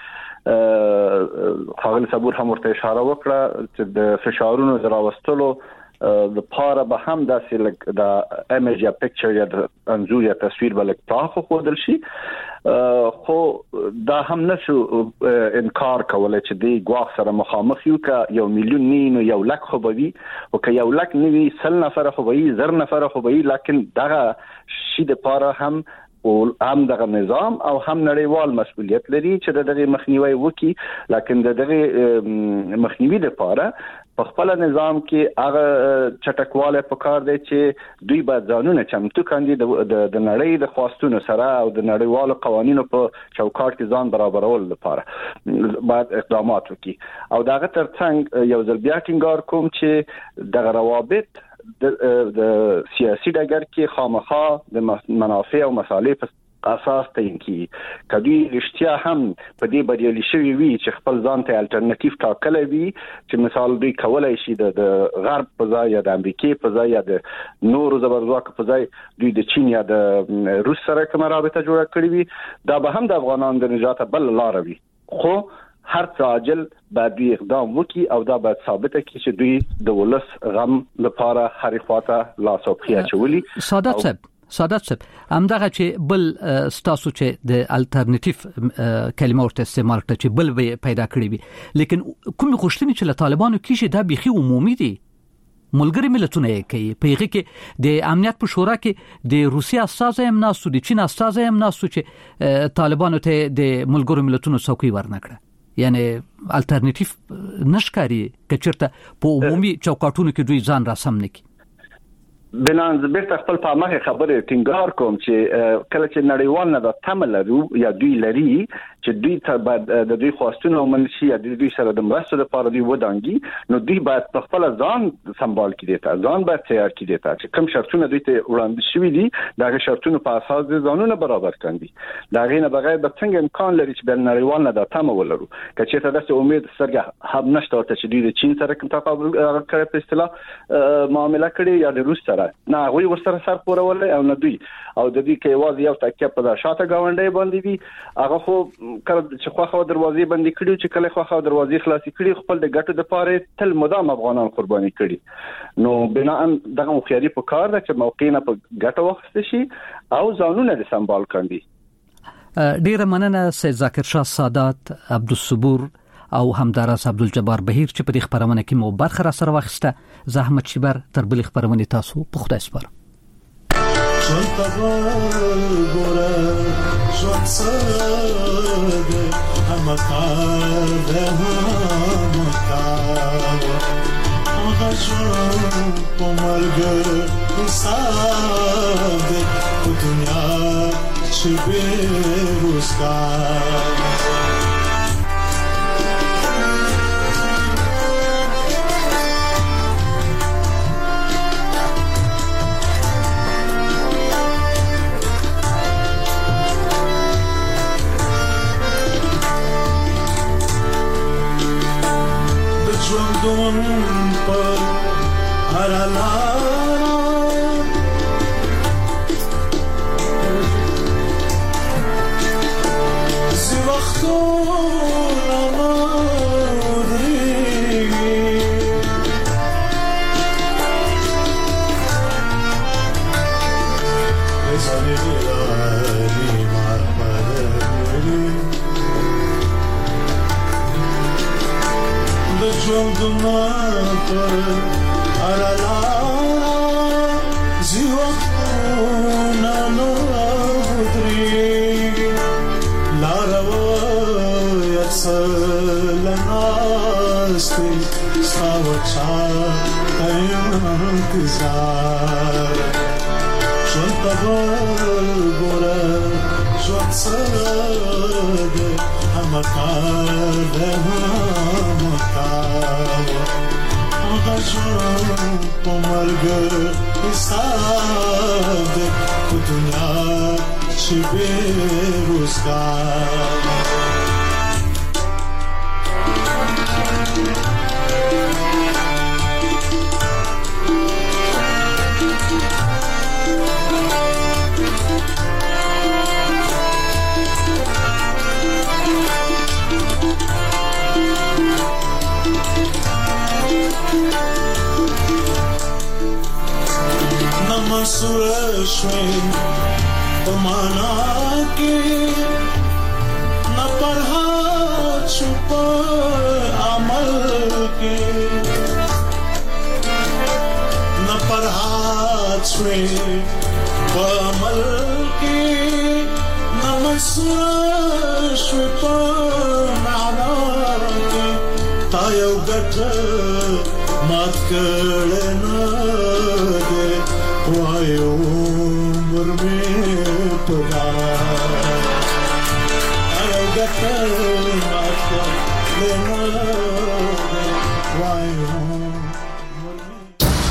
خاغل صبور هم ورته اشاره وکړه چې د فشارونو دراوستلو د پاره به هم داسې لکه د ایمیج یا پکچر یا د انځور یا تصویر بل پراخ خودل شي، خو دا هم نشو انکار کولای چې د ګواښ سره مخامخ یو که یو میلیون نه یو لک خو به وي او که یو لک نه وي سل نفر خو به وي زر نفر خو به وي، لکن دغه شي د پاره هم او هم دغه نظام او هم نړیوال مسؤلیت لري چې دغه مخنیوي وکړي. لکن دغه مخنیوي لپاره په خپل نظام کې هغه چټکواله پکار دی چې دوی باید ځانونه چمتو کړي د نړۍ د خواستونو سره او د نړیوالو قوانینو په چوکاټ کې ځان برابرول لپاره باید اقدامات وکړي. او دغه ترڅنګ یو ځل بیا ټینګار کوم چې د روابط د سیاسي ډګر کې خامخا د منافع او مصالح په اساس تعین کی کدی رښتیا هم په دې بریالي شوی وي چې خپل ځان ته الټرنیټیو ټاکلی وي چې مثال دوی کولای شي د غرب په ځای یا د امریکای په ځای یا د نورو زبرځواک په ځای دوی د چین یا د روس سره کوم رابطه جوړه کړې وي، دا به هم د افغانانو د نجات بل لار وي. خو هر څه عاجل باید دوی اقدام وکړي او دا باید ثابته کړي چې دوی د ولس غم لپاره هرې خواته لاس او پښې اچولي. سادات صاحب سادات صاحب همدغه چې بل ستاسو چې د الټرنیټیو کلمه ورته استعمال کړه چې بل پیدا کړی وي، لیکن کوم غوښتنې چې له طالبانو کیږي دا بيخي عمومي دي. ملګری ملتونه کوي په هغه کې د امنیت په شورا کې د روسیا استازي هم ناسو، د چین استازي هم ناسو چې طالبانو ته د ملګرو ملتونو څوکۍ ورنکړه. یعنی الټرنیټیو نشکاري کچرته په عمومي چوکاټونو کې دوی ځان راسم نکي. بنان زبرت خپل په مخه خبره ټینګار کوم چې کله چې نړیوال نه د تمل لري یا دوی لري چې دوی ته د دوی خواستونه ومنشي یا دوی سره د مرستو لپاره دوی ودانګي، نو دوی باید په خپل ځان سمبال کړي، ته ځان باید تیار کړي ته چې کوم شرطونه دوی ته وړاندې شوي دي دا شرطونه په اساس د ځانونه برابر کړي. دا غینه بغیر د څنګه امکان لري چې بل نړیوال نه د تمل ولرو کچې ته د امید سرګه هم نشته چې دوی د چین سره کوم تقابل کړي په اصطلاح معاملې کړي یا د روس سره نه وي ورسره سر پورول او نه دوی او د دې کې واځي یو تکیه په شاته گاونډي باندې وي. هغه خو کله چې خو خو دروازې باندې کړي چې کله خو خو دروازې خلاصې کړي خپل د ګټو د پاره تل مدام افغانان قرباني کړي، نو بنا دغه خياري په کار ده چې موقع نه په ګټه وخت شي او ځانونه د سمبال کړي. ډیره مننه سید ذاکر شاه سادات، عبدالصبور او همداراز عبدالجبار بهیر چې په دې خبرونه کې مو برخه را سره واخیسته. زحمت شبر تر بل خبرونه تاسو په خدای سپارم. غجو پمرګ حساب په دنیا چې به روزګار مسور شوي پمانا کې نه پرها چوپ عمل کې نه پرها شوي عمل کې نه مسور شوي پمانا کې تا یو ګټ مات کړنه وای عمر میں پڑا